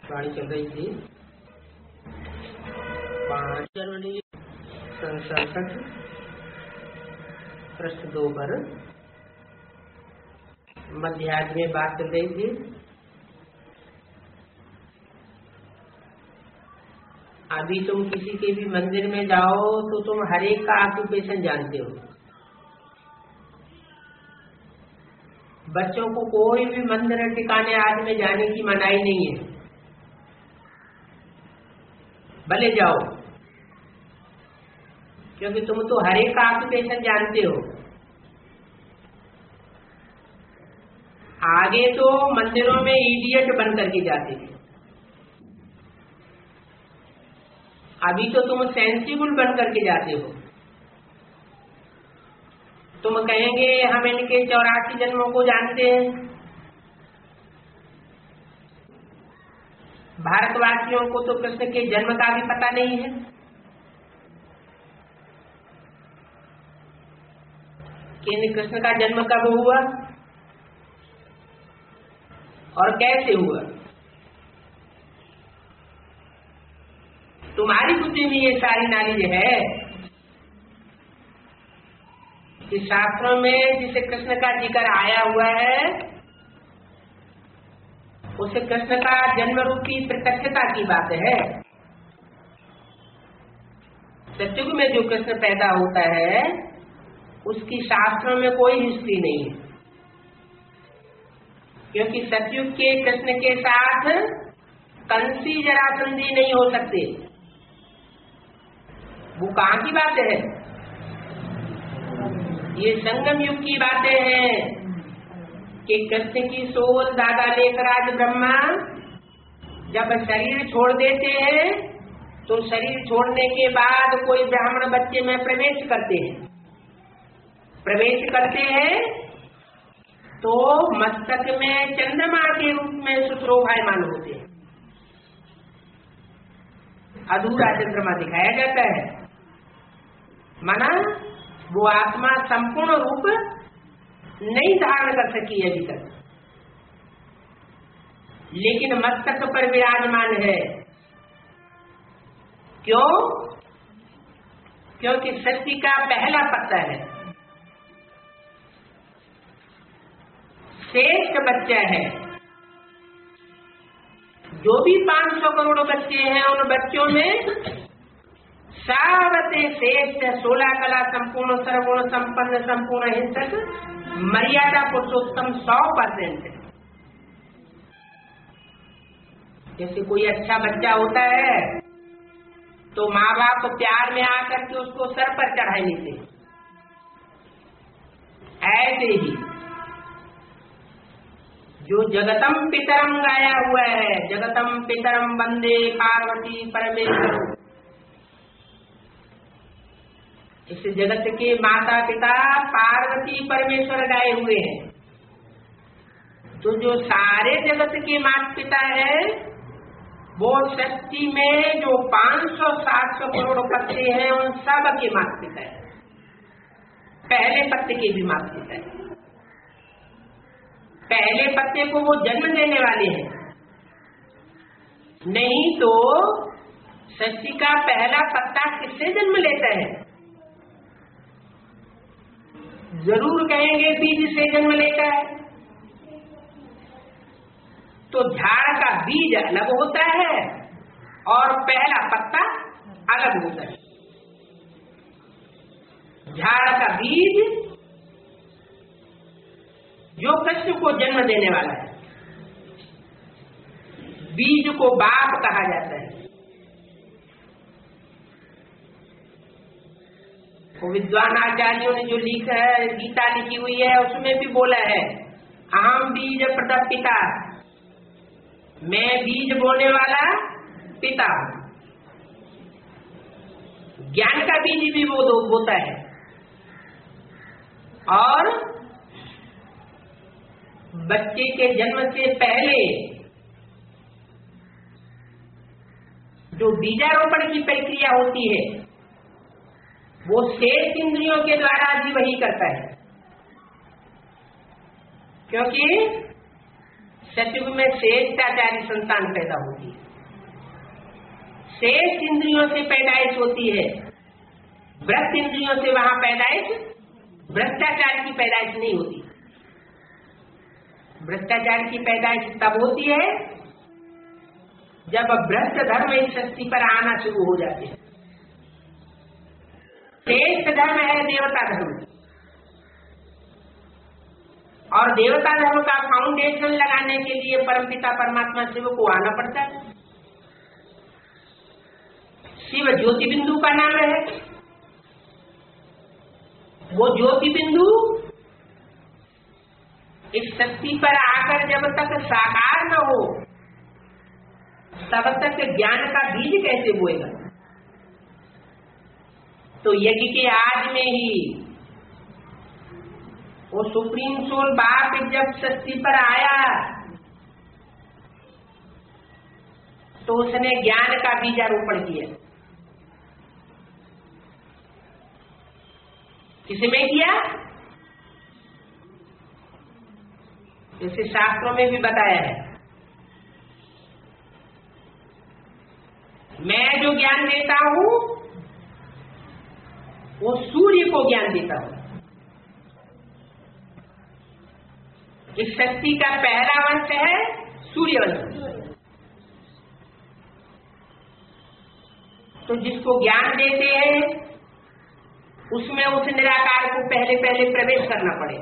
वाणी चल रही थी 5 जनवरी संसद पृष्ठ 2 पर मध्याह्न में बात चल रही थी। अभी तुम किसी के भी मंदिर में जाओ तो तुम हर एक का ऑक्यूपेशन जानते हो। बच्चों को कोई भी मंदिर ठिकाने आदि में जाने की मनाही नहीं है, भले जाओ, क्योंकि तुम तो हर एक का ऑक्यूपेशन जानते हो। आगे तो मंदिरों में इडियट बन करके जाते थे, अभी तो तुम सेंसिबल बन करके जाते हो। तुम कहेंगे हम इनके 84 जन्मों को जानते हैं। भारतवासियों को तो कृष्ण के जन्म का भी पता नहीं है कि कृष्ण का जन्म कब हुआ और कैसे हुआ। तुम्हारी बुद्धि में ये सारी नॉलेज है कि शास्त्रों में जिसे कृष्ण का जिक्र आया हुआ है उसे कृष्ण का जन्म रूपी प्रत्यक्षता की बात है। सत्युग में जो कृष्ण पैदा होता है उसकी शास्त्रों में कोई हिस्ट्री नहीं है, क्योंकि सत्युग के कृष्ण के साथ कंसी जरासंधि नहीं हो सकते। वो कहाँ की बात है? ये संगम युग की बातें हैं कि कृष्ण की सोल दादा लेकर आज ब्रह्मा जब शरीर छोड़ देते हैं तो शरीर छोड़ने के बाद कोई ब्राह्मण बच्चे में प्रवेश करते हैं तो मस्तक में चंद्रमा के रूप में सुशोभायमान होते हैं। अधूरा चंद्रमा दिखाया जाता है, माना वो आत्मा संपूर्ण रूप नहीं धारण कर सकी अभी तक, लेकिन मस्तक पर विराजमान है। क्यों? क्योंकि सृष्टि का पहला पत्ता है, श्रेष्ठ बच्चा है। जो भी 500 करोड़ बच्चे हैं उन बच्चों में सावते श्रेष्ठ 16 कला संपूर्ण सर्वगुण संपन्न संपूर्ण हिंसक मर्यादा पुरुषोत्तम 100% है। जैसे कोई अच्छा बच्चा होता है तो माँ बाप प्यार में आकर के उसको सर पर चढ़ाए लेते, ऐसे ही जो जगतम पितरम गाया हुआ है, जगतम पितरम वंदे पार्वती परमेश्वर, इस जगत के माता पिता पार्वती परमेश्वर गाए हुए हैं। तो जो सारे जगत के माता पिता है वो सृष्टि में जो 500-700 करोड़ पत्ते हैं उन सब के माता पिता है, पहले पत्ते के भी माता पिता है। पहले पत्ते को वो जन्म देने वाले हैं, नहीं तो सृष्टि का पहला पत्ता किससे जन्म लेता है? जरूर कहेंगे बीज से जन्म लेता है। तो झाड़ का बीज अलग होता है और पहला पत्ता अलग होता है। झाड़ का बीज जो कृष्ण को जन्म देने वाला है, बीज को बाप कहा जाता है। वो विद्वान आचार्यों ने जो लिखा है, गीता लिखी हुई है, उसमें भी बोला है अहम बीज प्रदप पिता, मैं बीज बोने वाला पिता हूं। ज्ञान का बीज भी वो बोता है। और बच्चे के जन्म से पहले जो बीजारोपण की प्रक्रिया होती है वो शेष इंद्रियों के द्वारा भी वही करता है, क्योंकि सतयुग में श्रेष्ठाचारी संतान पैदा होती है, शेष इंद्रियों से पैदाइश होती है, भ्रष्ट इंद्रियों से वहां पैदाइश, भ्रष्टाचार की पैदाइश नहीं होती। भ्रष्टाचार की पैदाइश तब होती है जब भ्रष्ट धर्म इस सृष्टि पर आना शुरू हो जाते हैं। श्रेष्ठ धर्म है देवता धर्म, और देवता धर्म का फाउंडेशन लगाने के लिए परमपिता परमात्मा शिव को आना पड़ता है। शिव ज्योति बिंदु का नाम है। वो ज्योति बिंदु इस शक्ति पर आकर जब तक साकार न हो तब तक ज्ञान का बीज कैसे बोएगा। तो यज्ञ के आज में ही वो सुप्रीम सोल बाप जब सृष्टि पर आया तो उसने ज्ञान का बीजारोपण किया। किसमें किया? जैसे शास्त्रों में भी बताया है, मैं जो ज्ञान देता हूं वो सूर्य को ज्ञान देता हूं। इस शक्ति का पहला वंश है सूर्यवंश। तो जिसको ज्ञान देते हैं उसमें उस निराकार को पहले पहले प्रवेश करना पड़े।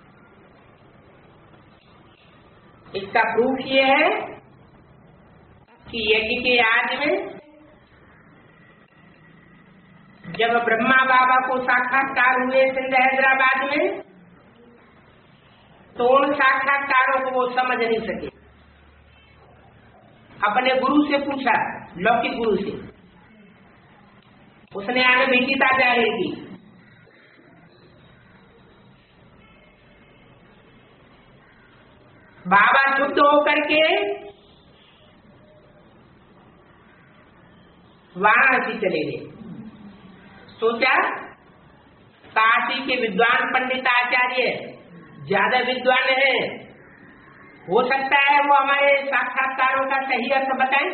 इसका प्रूफ ये है कि यज्ञ के आज में जब ब्रह्मा बाबा को साक्षात्कार हुए सिंध हैदराबाद में, तो उन साक्षात्कारों को वो समझ नहीं सके। अपने गुरु से पूछा, लौकिक गुरु से, उसने आगे भेटीता जाहिर की। बाबा शुद्ध होकर के वाराणसी चले गए। सोचा काशी के विद्वान पंडित आचार्य ज्यादा विद्वान है, हो सकता है वो हमारे साक्षात्कारों का सही अर्थ बताएं।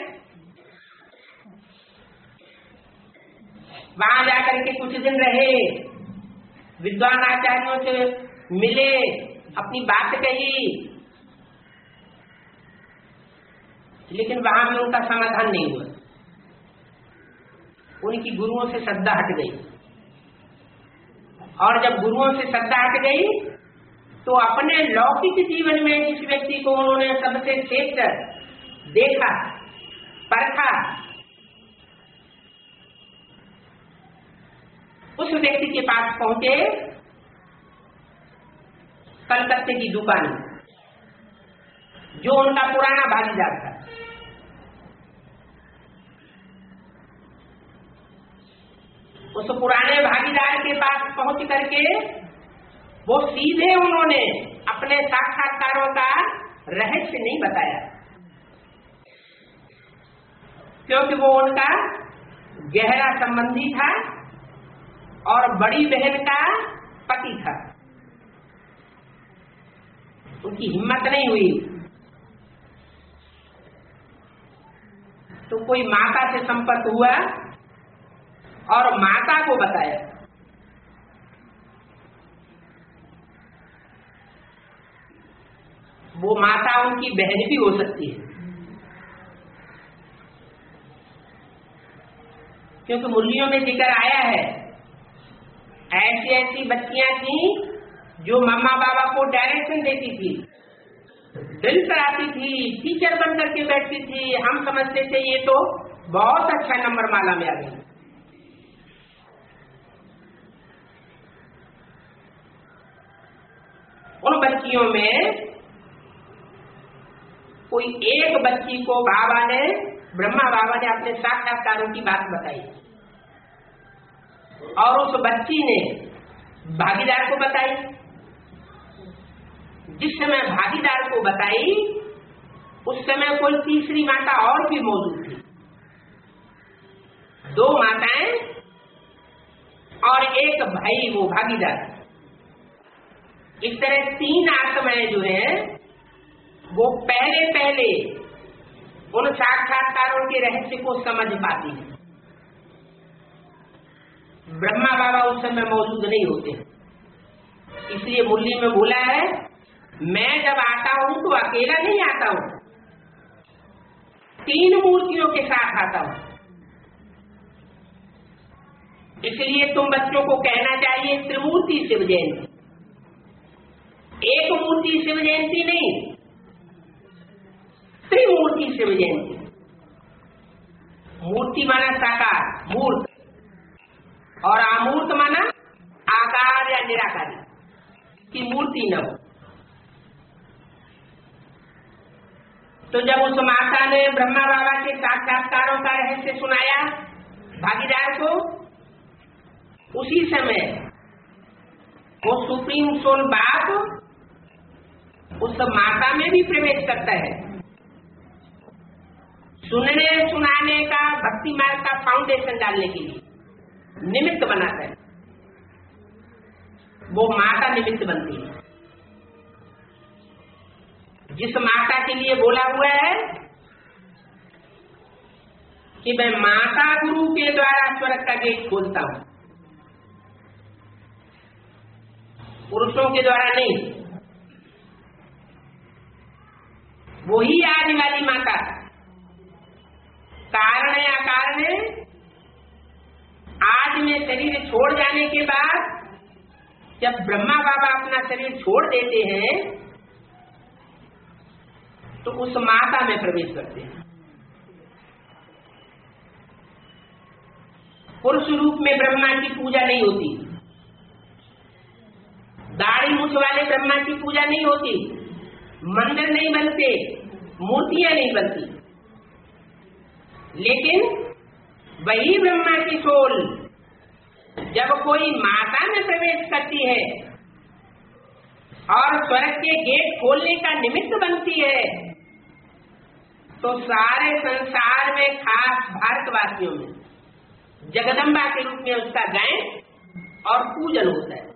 वहां जाकर के कुछ दिन रहे, विद्वान आचार्यों से मिले, अपनी बात कही, लेकिन वहां भी उनका समाधान नहीं हुआ। उनकी गुरुओं से श्रद्धा हट गई, और जब गुरुओं से श्रद्धा हट गई तो अपने लौकिक जीवन में जिस व्यक्ति को उन्होंने सबसे श्रेष्ठ देखा, परखा, उस व्यक्ति के पास पहुंचे, कलकत्ते की दुकान, जो उनका पुराना भागीदार था। उस पुराने भागीदार के पास पहुंच करके वो सीधे उन्होंने अपने साक्षात्कारों का रहस्य नहीं बताया, क्योंकि वो उनका गहरा संबंधी था और बड़ी बहन का पति था। उनकी हिम्मत नहीं हुई, तो कोई माता से संपर्क हुआ और माता को बताया। वो माता उनकी बहन भी हो सकती है, क्योंकि मुरलियों में जिक्र आया है, ऐसी ऐसी बच्चियां थी जो मम्मा बाबा को डायरेक्शन देती थी, ड्रिल कराती थी, टीचर बन करके बैठती थी। हम समझते थे ये तो बहुत अच्छा नंबर माला में आ गई। उन बच्चियों में कोई एक बच्ची को ब्रह्मा बाबा ने अपने साक्षात्कारों की बात बताई, और उस बच्ची ने भागीदार को बताई। जिस समय भागीदार को बताई उस समय कोई तीसरी माता और भी मौजूद थी, दो माताएं और एक भाई, वो भागीदार। इस तरह तीन आत्माएं जो है वो पहले पहले उन साक्षात्कारों के रहस्य को समझ पाती है। ब्रह्मा बाबा उस समय मौजूद नहीं होते, इसलिए मुरली में बोला है, मैं जब आता हूं तो अकेला नहीं आता हूं, 3 मूर्तियों के साथ आता हूं। इसलिए तुम बच्चों को कहना चाहिए त्रिमूर्ति शिव जयंती, एक मूर्ति शिव जयंती नहीं, त्रिमूर्ति शिव जयंती। मूर्ति माना साकार, मूर्त, और अमूर्त माना आकार या निराकारी की मूर्ति न हो। तो जब उस माता ने ब्रह्मा बाबा के साक्षात्कारों का रहस्य सुनाया भागीदार को, उसी समय वो सुप्रीम सोल बाप उस माता में भी प्रवेश करता है। सुनने सुनाने का भक्ति मार्ग का फाउंडेशन डालने के लिए निमित्त बनाता है, वो माता निमित्त बनती है। जिस माता के लिए बोला हुआ है कि मैं माता गुरु के द्वारा स्वर्ग का गेट खोलता हूं, पुरुषों के द्वारा नहीं, वही आने वाली माता कारण या कारण आज में शरीर छोड़ जाने के बाद जब ब्रह्मा बाबा अपना शरीर छोड़ देते हैं तो उस माता में प्रवेश करते हैं। पुरुष रूप में ब्रह्मा की पूजा नहीं होती, दाढ़ी मूछ वाले ब्रह्मा की पूजा नहीं होती, मंदिर नहीं बनते, मूर्तियां नहीं बनती, लेकिन वही ब्रह्मा की सोल जब कोई माता में प्रवेश करती है और स्वर्ग के गेट खोलने का निमित्त बनती है, तो सारे संसार में, खास भारतवासियों में जगदम्बा के रूप में उसका गायन और पूजन होता है।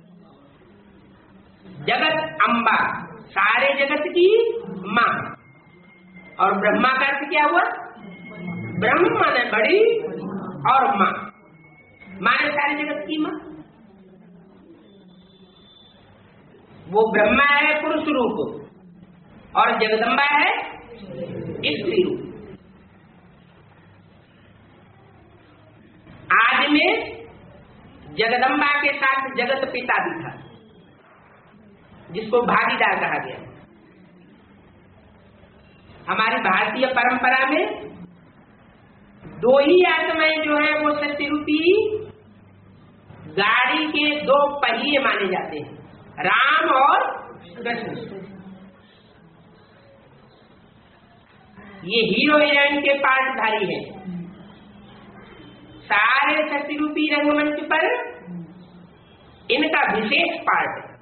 जगत अम्बा, सारे जगत की माँ, और ब्रह्मा का अर्थ क्या हुआ? ब्रह्मा ने बड़ी और माँ, माने सारे जगत की माँ। वो ब्रह्मा है पुरुष रूप और जगदम्बा है स्त्री रूप। आज में जगदम्बा के साथ जगत पिता भी था, जिसको भागीदार कहा गया। हमारी भारतीय परंपरा में 2 ही आत्माएं जो है वो सत्य रूपी गाड़ी के 2 पहिए माने जाते हैं, राम और कृष्ण। ये हीरो हीरोइन के पार्टधारी हैं। सारे सत्य रूपी रंगमंच पर इनका विशेष पार्ट है।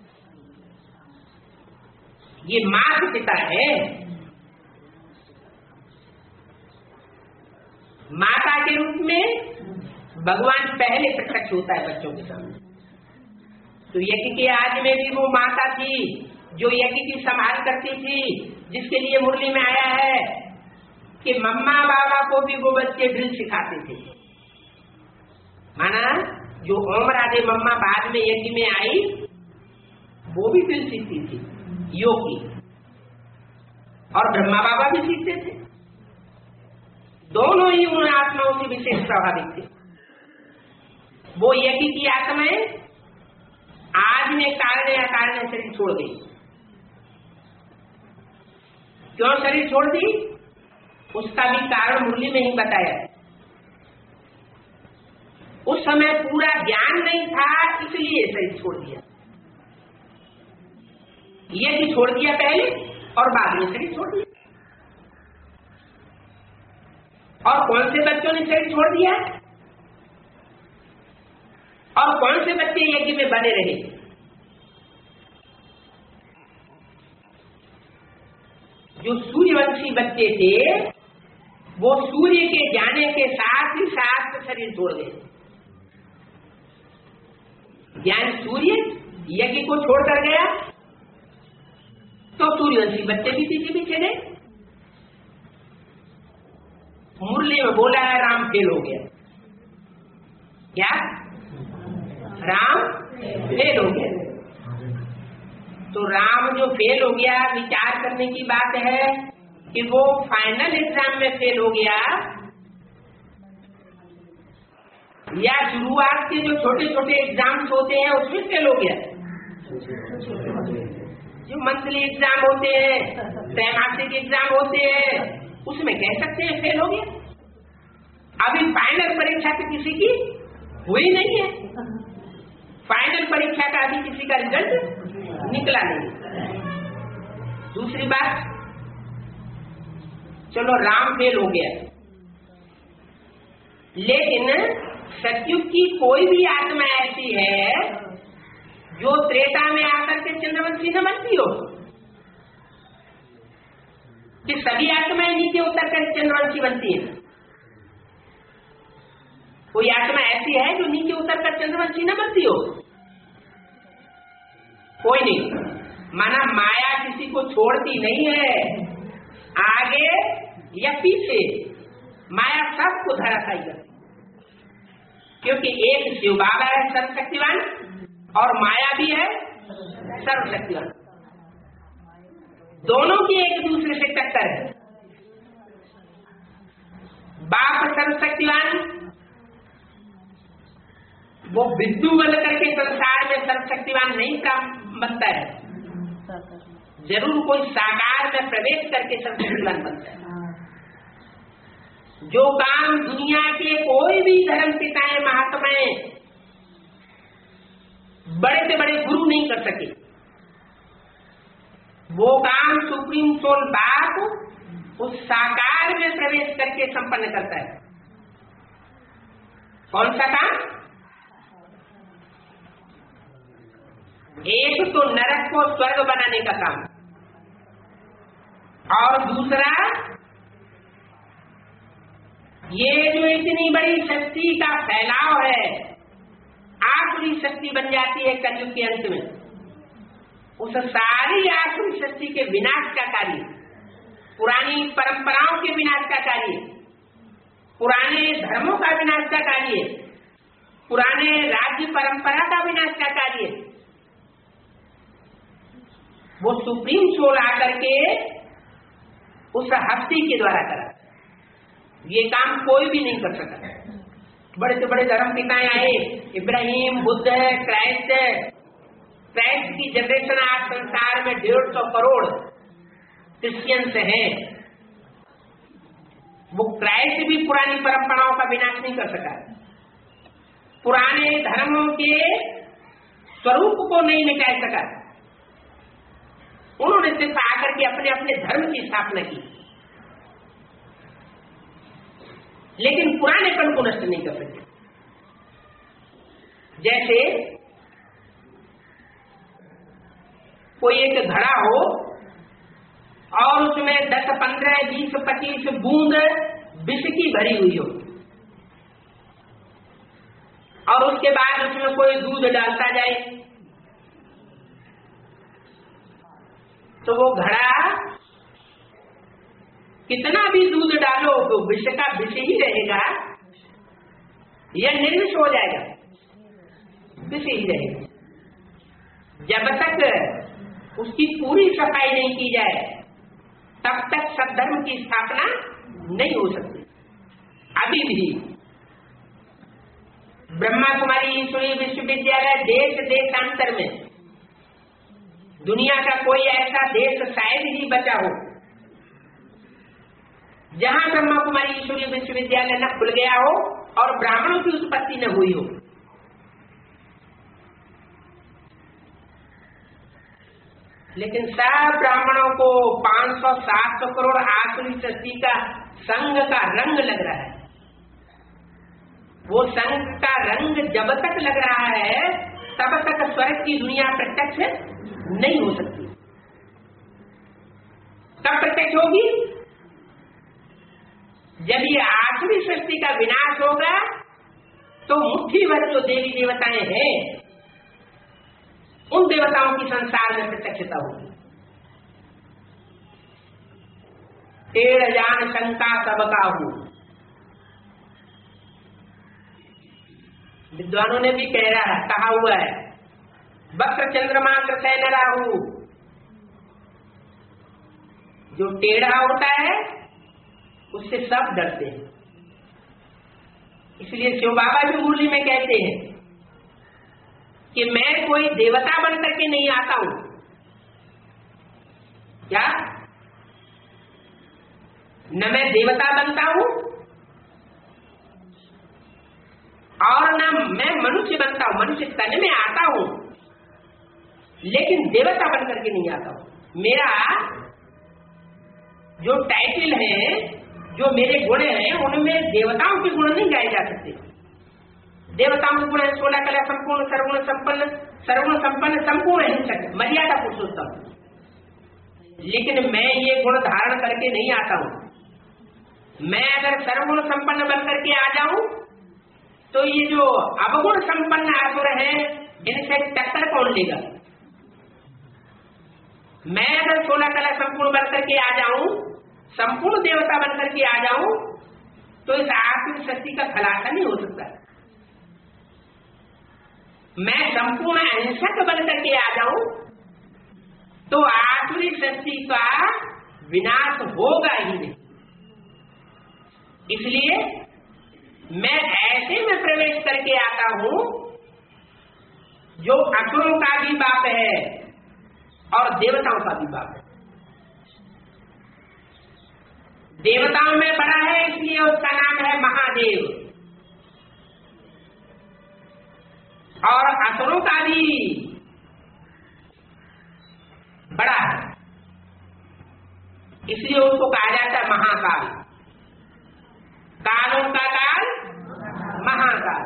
ये माता पिता है। माता के रूप में भगवान पहले प्रत्यक्ष होता है बच्चों के सामने। तो यज्ञ के आज में भी वो माता थी जो यज्ञ की संभाल करती थी, जिसके लिए मुरली में आया है कि मम्मा बाबा को भी वो बच्चे ड्रिल सिखाते थे। माना जो ओम राधे मम्मा बाद में यज्ञ में आई, वो भी ड्रिल सीखती थी योग की, और ब्रह्मा बाबा भी सीखते थे। दोनों ही उन आत्माओं से विशेष प्रभावित थे। वो यज्ञ की आत्माएं आज में कारण या कारण शरीर छोड़ गई। क्यों शरीर छोड़ दी? उसका भी कारण मुरली में ही बताया। उस समय पूरा ज्ञान नहीं था, इसलिए शरीर छोड़ दिया। यज्ञ छोड़ दिया पहले और बाद में शरीर छोड़ दिया। और कौन से बच्चों ने शरीर छोड़ दिया और कौन से बच्चे यज्ञ में बने रहे? जो सूर्यवंशी बच्चे थे वो सूर्य के जाने के साथ ही साथ शरीर छोड़ गए। ज्ञान सूर्य यज्ञ को छोड़कर गया, तो सूर्यवंशी बच्चे भी पीछे पीछे गए। मुरली में बोला है राम फेल हो गया। क्या? राम फेल हो गया। तो राम जो फेल हो गया, विचार करने की बात है कि वो फाइनल एग्जाम में फेल हो गया या शुरुआत के जो छोटे छोटे एग्जाम्स होते हैं उसमें फेल हो गया। जो मंथली एग्जाम होते हैं, त्रैमासिक एग्जाम होते हैं, उसमें कह सकते हैं फेल हो गया। अभी फाइनल परीक्षा तो किसी की हुई नहीं है। फाइनल परीक्षा का अभी किसी का रिजल्ट निकला नहीं। दूसरी बात, चलो राम फेल हो गया, लेकिन सतयुग की कोई भी आत्मा ऐसी है जो त्रेता में आकर के चंद्रवंशी न बनती हो? कि सभी आत्माएं नीचे उतर कर चंद्रवंशी बनती है? कोई आत्मा ऐसी है जो नीचे उतर कर चंद्रवंशी न बनती हो? कोई नहीं। माना माया किसी को छोड़ती नहीं है, आगे या पीछे माया सबको धराशायी करती। क्योंकि एक शिव बाबा है सर्वशक्तिवान और माया भी है सर्वशक्तिवान। दोनों की एक दूसरे से टक्कर है। बाप सर्वशक्तिवान, वो विद्यु बन करके संसार में सर्वशक्तिवान नहीं बनता है, जरूर कोई साकार में प्रवेश करके सर्वशक्तिवान बनता है। जो काम दुनिया के कोई भी धर्म पिताएं महात्माएं बड़े से बड़े गुरु नहीं कर सके, वो काम सुप्रीम सोल बाप उस साकार में प्रवेश करके संपन्न करता है। कौन सा काम? एक तो नरक को स्वर्ग बनाने का काम, और दूसरा ये जो इतनी बड़ी शक्ति का फैलाव है, आखिरी शक्ति बन जाती है कलयुग के अंत में, उस सारी आखिरी शक्ति के विनाश का कार्य, पुरानी परंपराओं के विनाश का कार्य, पुराने धर्मों का विनाश का कार्य, पुराने राज्य परंपरा का विनाश का कार्य, वो सुप्रीम सोल आकर के उस हस्ती के द्वारा करा। ये काम कोई भी नहीं कर सका। बड़े से बड़े धर्म पिताएं आए, इब्राहिम, बुद्ध, क्राइस्ट की जनरेशन आज संसार में 150 करोड़ क्रिश्चियंस हैं। वो क्राइस्ट भी पुरानी परंपराओं का विनाश नहीं कर सका, पुराने धर्मों के स्वरूप को नहीं मिटा सका। उन्होंने सिर्फ आकर के अपने अपने धर्म की स्थापना की, लेकिन पुरानेपन को नष्ट नहीं कर सकते। जैसे कोई एक घड़ा हो और उसमें 10, 15, 20, 25 बूंद विष की भरी हुई हो, और उसके बाद उसमें कोई दूध डालता जाए, तो वो घड़ा कितना भी दूध डालो तो विष का विष ही रहेगा या निर्विष हो जाएगा? विष ही रहेगा। जब तक उसकी पूरी सफाई नहीं की जाए तब तक सद्धर्म की स्थापना नहीं हो सकती। अभी भी ब्रह्मा कुमारी ईश्वरीय विश्वविद्यालय देश देशांतर में, दुनिया का कोई ऐसा देश शायद ही बचा हो जहां ब्रह्मा कुमारी ईश्वरीय विश्वविद्यालय न खुल गया हो और ब्राह्मणों की उत्पत्ति न हुई हो। लेकिन सब ब्राह्मणों को 500-700 करोड़ आसुरी सृष्टि का संघ का रंग लग रहा है। वो संघ का रंग जब तक लग रहा है तब तक स्वर्ग की दुनिया प्रत्यक्ष नहीं हो सकती। कब प्रत्यक्ष होगी? जब ये आसुरी सृष्टि का विनाश होगा तो मुट्ठी भर जो देवी देवताएं हैं उन देवताओं की संसार में प्रत्यक्षता होगी। टेढ़ जान शंका सब काहू। विद्वानों ने भी कहा हुआ है, वक्र चंद्रमा कृतय न राहु। जो टेढ़ा होता है उससे सब डरते हैं। इसलिए शिव बाबा जी मुरली में कहते हैं कि मैं कोई देवता बन करके नहीं आता हूं। क्या? न मैं देवता बनता हूं और न मैं मनुष्य बनता हूं। मनुष्य तन में आता हूं लेकिन देवता बन करके नहीं आता हूं। मेरा जो टाइटल है, जो मेरे गुण हैं, उनमें देवताओं के गुण नहीं गाए जा सकते। देवताओं के गुण है 16 कला संपूर्ण, सर्वगुण संपन्न, संपूर्ण हिंसक, मर्यादा पुरुषोत्तम। लेकिन मैं ये गुण धारण करके नहीं आता हूं। मैं अगर सर्वगुण संपन्न बन करके आ जाऊं तो ये जो अवगुण संपन्न असुर है इनसे टक्कर कौन लेगा? मैं अगर 16 कला संपूर्ण बन करके आ जाऊं, संपूर्ण देवता बन करके आ जाऊं, तो इस आत्मिक शक्ति का खुलासा नहीं हो सकता। मैं संपूर्ण अहिंसक बन करके आ जाऊं तो आत्मिक शक्ति का विनाश होगा ही नहीं। इसलिए मैं ऐसे में प्रवेश करके आता हूं जो असुरों का भी बाप है और देवताओं का भी बाप है। देवताओं में बड़ा है इसलिए उसका नाम है महादेव, और असुरों का भी बड़ा है इसलिए उसको कहा जाता है महाकाल। कालों का काल महाकाल।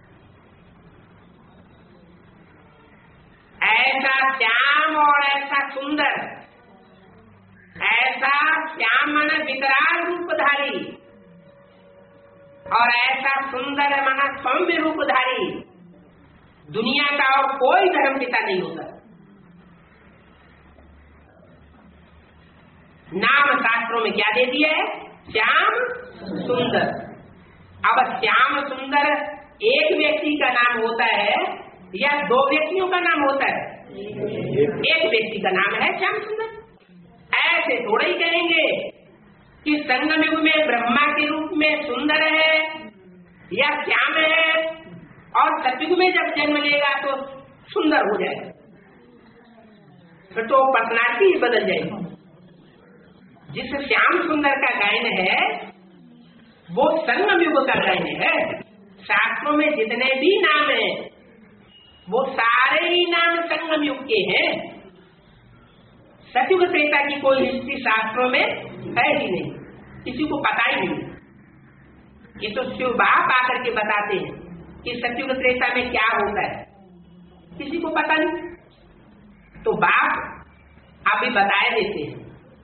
ऐसा श्याम और ऐसा सुंदर, ऐसा श्याम मन विकराल रूपधारी और ऐसा सुंदर मन सौम्य रूपधारी दुनिया का और कोई धर्म पिता नहीं होता। नाम शास्त्रों में क्या दे दिया है? श्याम सुंदर। अब श्याम सुंदर एक व्यक्ति का नाम होता है या दो व्यक्तियों का नाम होता है? एक व्यक्ति का नाम है श्याम सुंदर। ऐसे थोड़ा ही कहेंगे कि संगम युग में ब्रह्मा के रूप में सुंदर है या श्याम है और सतयुग में जब जन्म लेगा तो सुंदर हो जाएगा, फिर तो पर्सनालिटी बदल जाएगी। जिस श्याम सुंदर का गायन है वो संगम युग का गायन है। शास्त्रों में जितने भी नाम हैं वो सारे ही नाम संगम युग के हैं। सतयुग त्रेता की कोई हिस्ट्री शास्त्रों में है ही नहीं, किसी को पता ही नहीं। ये तो शिव बाप आकर के बताते हैं कि सतयुग त्रेता में क्या होता है, किसी को पता नहीं। तो बाप आप भी बताए देते हैं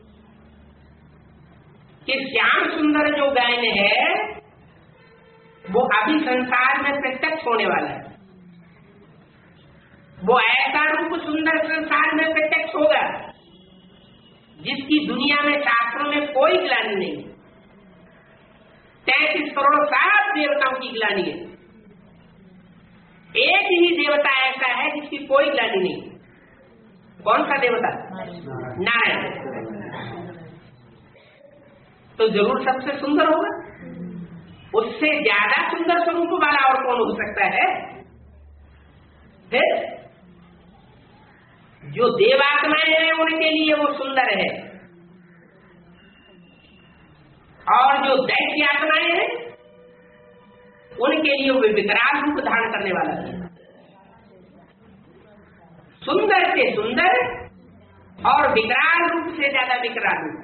कि श्याम सुंदर जो गायन है वो अभी संसार में प्रत्यक्ष होने वाला है। वो ऐसा रूप सुंदर संसार में प्रत्यक्ष होगा जिसकी दुनिया में शास्त्रों में कोई ग्लानि नहीं। 33 करोड़ सात देवताओं की ग्लानि है, एक ही देवता ऐसा है जिसकी कोई ग्लानि नहीं। कौन सा देवता? नारायण। तो जरूर सबसे सुंदर होगा। उससे ज्यादा सुंदर स्वरूप वाला और कौन हो सकता है? फिर जो देवात्माएं हैं उनके लिए वो सुंदर है और जो दैत्य आत्माएं हैं उनके लिए वो विकराल रूप धारण करने वाला है। सुंदर से सुंदर और विकराल रूप से ज्यादा विकराल रूप।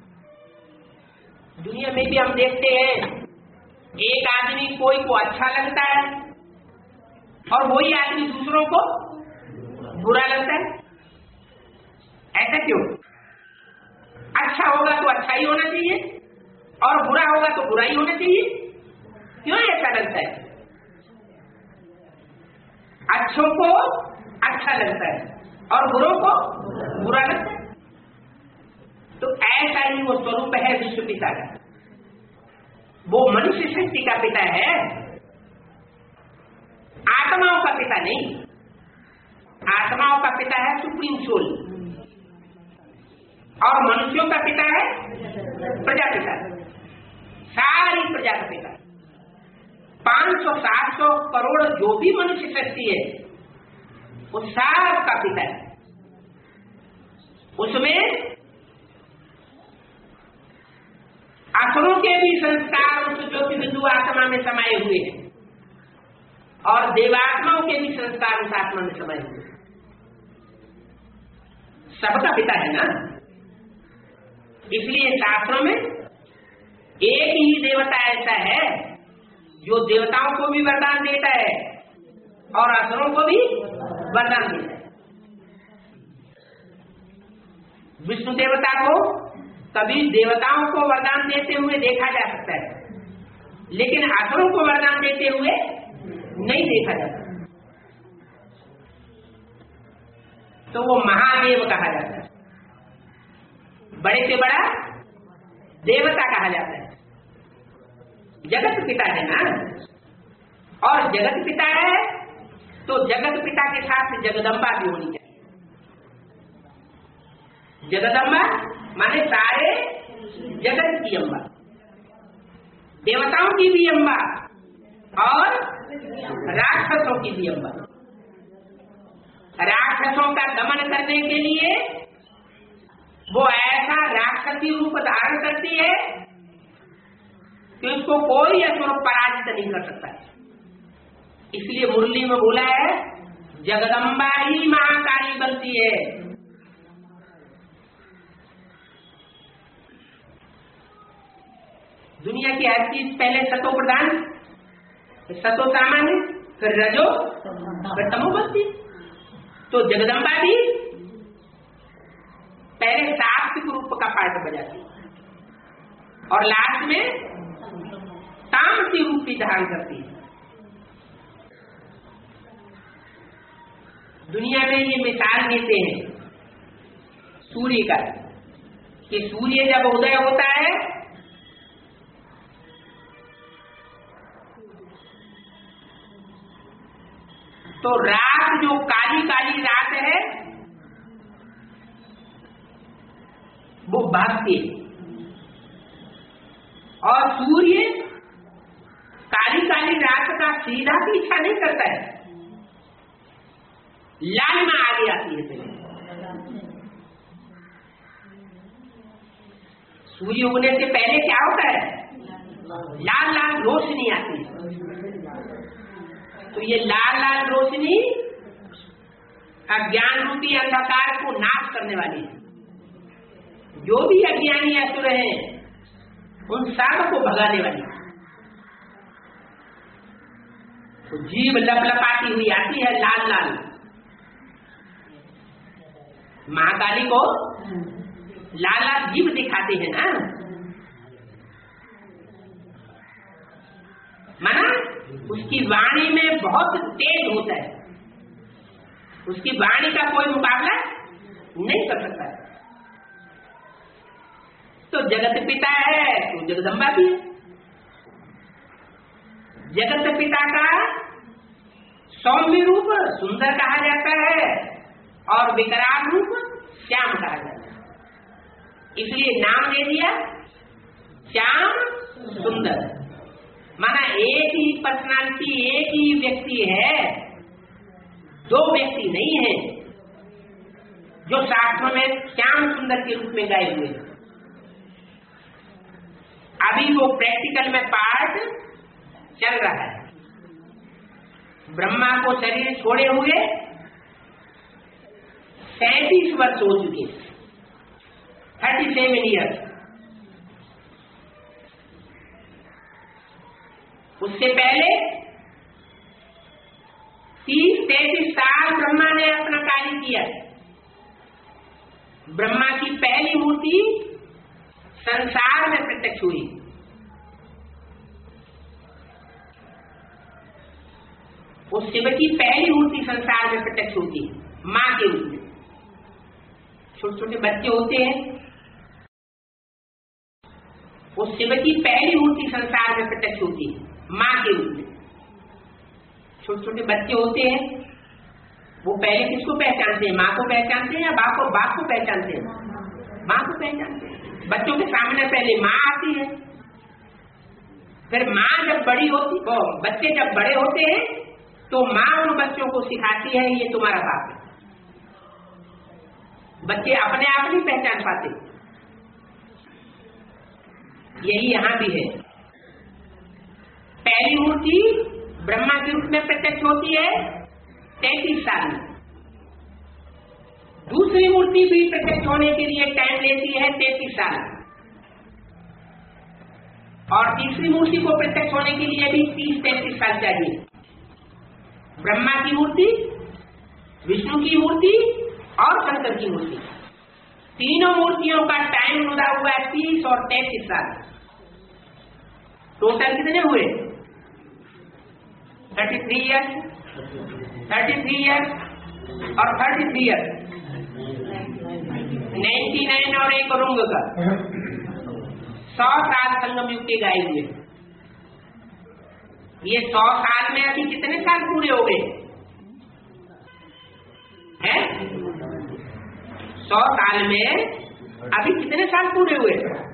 दुनिया में भी हम देखते हैं एक आदमी कोई को अच्छा लगता है और वही आदमी दूसरों को बुरा लगता है। ऐसा क्यों? अच्छा होगा तो अच्छा ही होना चाहिए और बुरा होगा तो बुरा ही होना चाहिए। क्यों ऐसा लगता है? अच्छों को अच्छा लगता है और बुरों को बुरा लगता है। तो ऐसा ही वो स्वरूप है विश्व पिता का। वो मनुष्य शक्ति का पिता है, आत्माओं का पिता नहीं। आत्माओं का पिता है सुप्रीम सोल, और मनुष्यों का पिता है प्रजापिता, सारी प्रजा का पिता। 500-700 करोड़ जो भी मनुष्य शक्ति है वो सब का पिता है। उसमें असुरों के भी संस्कार उस ज्योति बिंदु आत्मा में समाये हुए हैं, और देवात्माओं के भी संस्कार उस आत्मा में समाये हुए हैं। सबका पिता है ना। इसलिए शास्त्रों में एक ही देवता ऐसा है जो देवताओं को भी वरदान देता है और असुरों को भी वरदान देता है। विष्णु देवता को कभी देवताओं को वरदान देते हुए देखा जा सकता है, लेकिन असुरों को वरदान देते हुए नहीं देखा जाता। तो वो महादेव कहा जाता है, बड़े से बड़ा देवता कहा जाता है। जगत पिता है ना, और जगत पिता है तो जगत पिता के साथ जगदम्बा भी होनी चाहिए। जगदम्बा माने सारे जगत की अम्बा, देवताओं की भी अम्बा और राक्षसों की भी अम्बा। राक्षसों का दमन करने के लिए वो ऐसा राक्षसी रूप धारण करती है कि उसको कोई असुर पराजित नहीं कर सकता। इसलिए मुरली में बोला है जगदम्बा ही महाकाली बनती है। दुनिया की हर चीज पहले सतो प्रधान, सतो सामान्य, फिर रजो, फिर तमो बनती। तो जगदम्बा भी पहले सात्विक रूप का पार्ट बजाती और लास्ट में तामसी रूप भी धारण करती है। दुनिया में ये मिसाल देते हैं सूर्य का, कि सूर्य जब उदय होता है तो रात जो काली काली रात है वो भागती है, और सूर्य काली काली रात का सीधा पीछा नहीं करता है, लाल में आगे आती है। पहले सूर्य उगने से पहले क्या होता है, लाल लाल रोशनी आती है। तो ये लाल लाल रोशनी अज्ञान रूपी अंधकार को नाश करने वाली है। जो भी अज्ञानी असुर हैं उन सब को भगाने वाली है। तो जीव लपलपाती हुई आती है लाल लाल। महाकाली को लाल लाल जीव दिखाते हैं ना, माना उसकी वाणी में बहुत तेज होता है, उसकी वाणी का कोई मुकाबला नहीं कर सकता। तो जगत पिता है तो जगदम्बा भी है। जगत पिता का सौम्य रूप सुंदर कहा जाता है और विकराल रूप श्याम कहा जाता है। इसलिए नाम दे दिया श्याम सुंदर। माना एक ही पर्सनालिटी, एक ही व्यक्ति है, दो व्यक्ति नहीं है जो शास्त्रों में श्याम सुंदर के रूप में गाए हुए हैं। अभी वो प्रैक्टिकल में पार्ट चल रहा है। ब्रह्मा को शरीर छोड़े हुए 37 वर्ष हो चुके, 37 ईयर्स। उससे पहले 30-33 साल ब्रह्मा ने अपना कार्य किया। ब्रह्मा की पहली मूर्ति संसार में प्रत्यक्ष हुई। उस शिव की पहली मूर्ति संसार में प्रत्यक्ष होती है, मां के रूप में। छोटे छोटे बच्चे होते हैं, वो शिव की पहली मूर्ति संसार में प्रत्यक्ष होती है, माँ के रूप में। छोटे छोटे बच्चे होते हैं, वो पहले किसको पहचानते हैं? माँ को पहचानते हैं या बाप को पहचानते हैं? माँ को पहचानते हैं। बच्चों के सामने पहले माँ आती है, फिर माँ जब बड़ी होती, बच्चे जब बड़े होते हैं तो माँ उन बच्चों को सिखाती है ये तुम्हारा बाप है। बच्चे अपने आप नहीं पहचान पाते। यही यहां भी है। पहली मूर्ति ब्रह्मा के रूप में प्रत्यक्ष होती है 33 साल में। दूसरी मूर्ति भी प्रत्यक्ष होने के लिए टाइम लेती है 33 साल, और तीसरी मूर्ति को प्रत्यक्ष होने के लिए भी 30-33 साल चाहिए। ब्रह्मा की मूर्ति, विष्णु की मूर्ति और शंकर की मूर्ति, तीनों मूर्तियों का टाइम जुड़ा हुआ है 30 और 33 साल। टोटल कितने हुए? 33 ईयर्स, 33 ईयर्स और 33 ईयर्स, 99 और एक रुंग का 100 साल संगम युग के गाये हुए। ये 100 साल में अभी कितने साल पूरे हो गए हैं? 100 साल में अभी कितने साल पूरे हुए?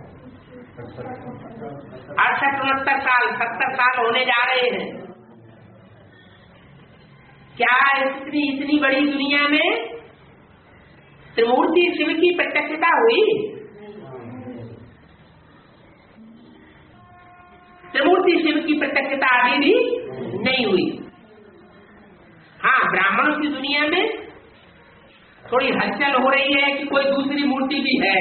68-69 साल, 70 साल होने जा रहे हैं। क्या इतनी बड़ी दुनिया में त्रिमूर्ति शिव की प्रत्यक्षता हुई? त्रिमूर्ति शिव की प्रत्यक्षता अभी भी नहीं हुई। हाँ, ब्राह्मणों की दुनिया में थोड़ी हलचल हो रही है कि कोई दूसरी मूर्ति भी है।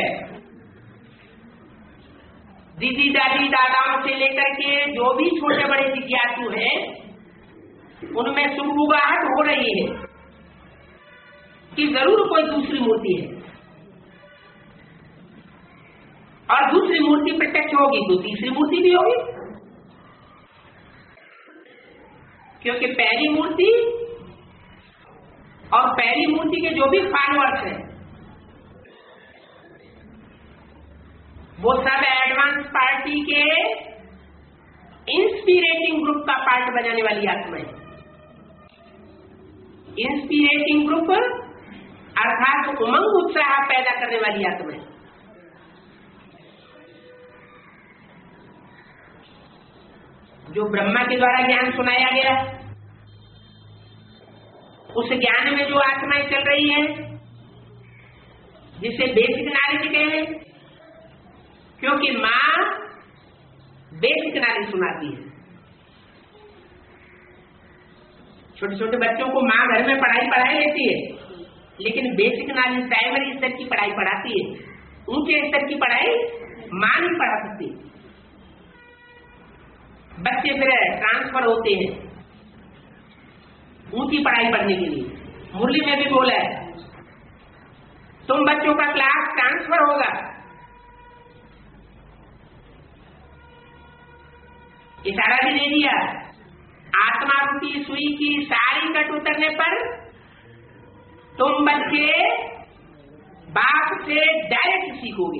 दीदी दादी दादाओं से लेकर के जो भी छोटे बड़े जिज्ञासु हैं, उनमें सुगबुगाहट हो रही है कि जरूर कोई दूसरी मूर्ति है, और दूसरी मूर्ति प्रत्यक्ष होगी तो तीसरी मूर्ति भी होगी, क्योंकि पहली मूर्ति और पहली मूर्ति के जो भी फॉलोअर्स हैं वो सब एडवांस पार्टी के इंस्पिरेटिंग ग्रुप का पार्ट बनाने वाली आत्मा है। इंस्पिरेटिंग ग्रुप अर्थात उमंग उत्साह पैदा करने वाली आत्मा है। जो ब्रह्मा के द्वारा ज्ञान सुनाया गया, उस ज्ञान में जो आत्माएं चल रही हैं, जिसे बेसिक नॉलेज कहें, क्योंकि माँ बेसिक नॉलेज सुनाती है। छोटे छोटे बच्चों को माँ घर में पढ़ाई लेती है, लेकिन बेसिक नॉलेज प्राइमरी स्तर की पढ़ाई पढ़ाती है। ऊंचे स्तर की पढ़ाई माँ नहीं पढ़ा सकती। बच्चे फिर ट्रांसफर होते हैं ऊंची पढ़ाई पढ़ने के लिए। मुरली में भी बोला है, तुम बच्चों का क्लास ट्रांसफर होगा। इशारा भी दे दिया, आत्मा रूपी सुई की सारी कट उतरने पर तुम बच्चे बाप से डायरेक्ट सीखोगे।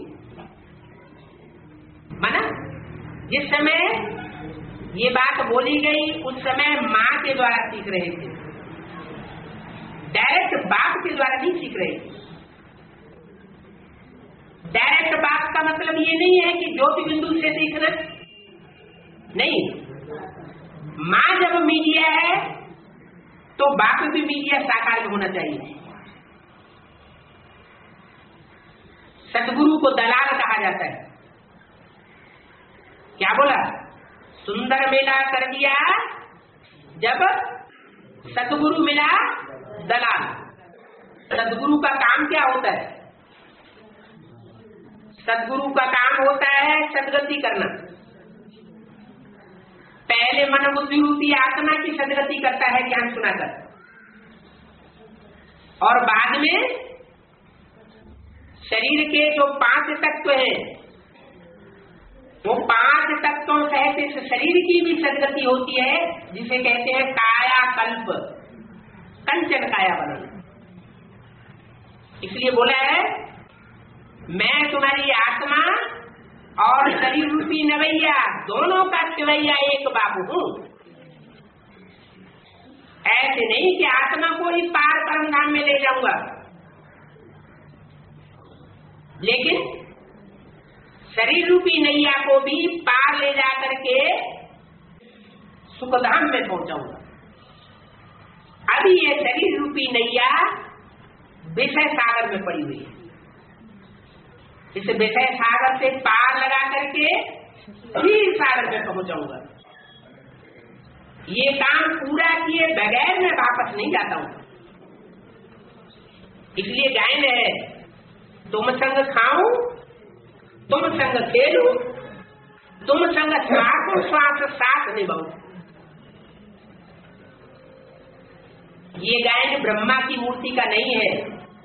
माना जिस समय ये बात बोली गई उस समय माँ के द्वारा सीख रहे थे, डायरेक्ट बाप के द्वारा नहीं सीख रहे। डायरेक्ट बाप का मतलब ये नहीं है कि ज्योति बिंदु से सीखना, नहीं। माँ जब मीडिया है तो बाप भी मीडिया साकार में होना चाहिए। सतगुरु को दलाल कहा जाता है। क्या बोला? सुंदर मेला कर दिया जब सतगुरु मिला दलाल। सतगुरु का काम क्या होता है? सतगुरु का काम होता है सदगति करना। पहले मन बुद्धि रूपी आत्मा की सदगति करता है ज्ञान सुनाकर, और बाद में शरीर के जो 5 तत्व हैं, वो 5 तत्वों सहित इस शरीर की भी सदगति होती है, जिसे कहते हैं काया कल्प, कंचन काया बनना। इसलिए बोला है, मैं तुम्हारी आत्मा और शरीर रूपी नवैया, दोनों का खिवैया एक बाबू हूँ। ऐसे नहीं कि आत्मा को ही पार परम धाम में ले जाऊंगा, लेकिन शरीर रूपी नैया को भी पार ले जा करके सुखधाम में पहुंचाऊंगा। अभी ये शरीर रूपी नैया विषय सागर में पड़ी हुई है। इस विषय सागर से पार लगा करके फिर सागर में पहुंचाऊंगा। ये काम पूरा किए बगैर मैं वापस नहीं जाता हूं। इसलिए गायन है, तुम संग खाऊं, तुम संग खेलूं, तुम संग श्वासों श्वास साथ निभाऊं। ये गायन ब्रह्मा की मूर्ति का नहीं है।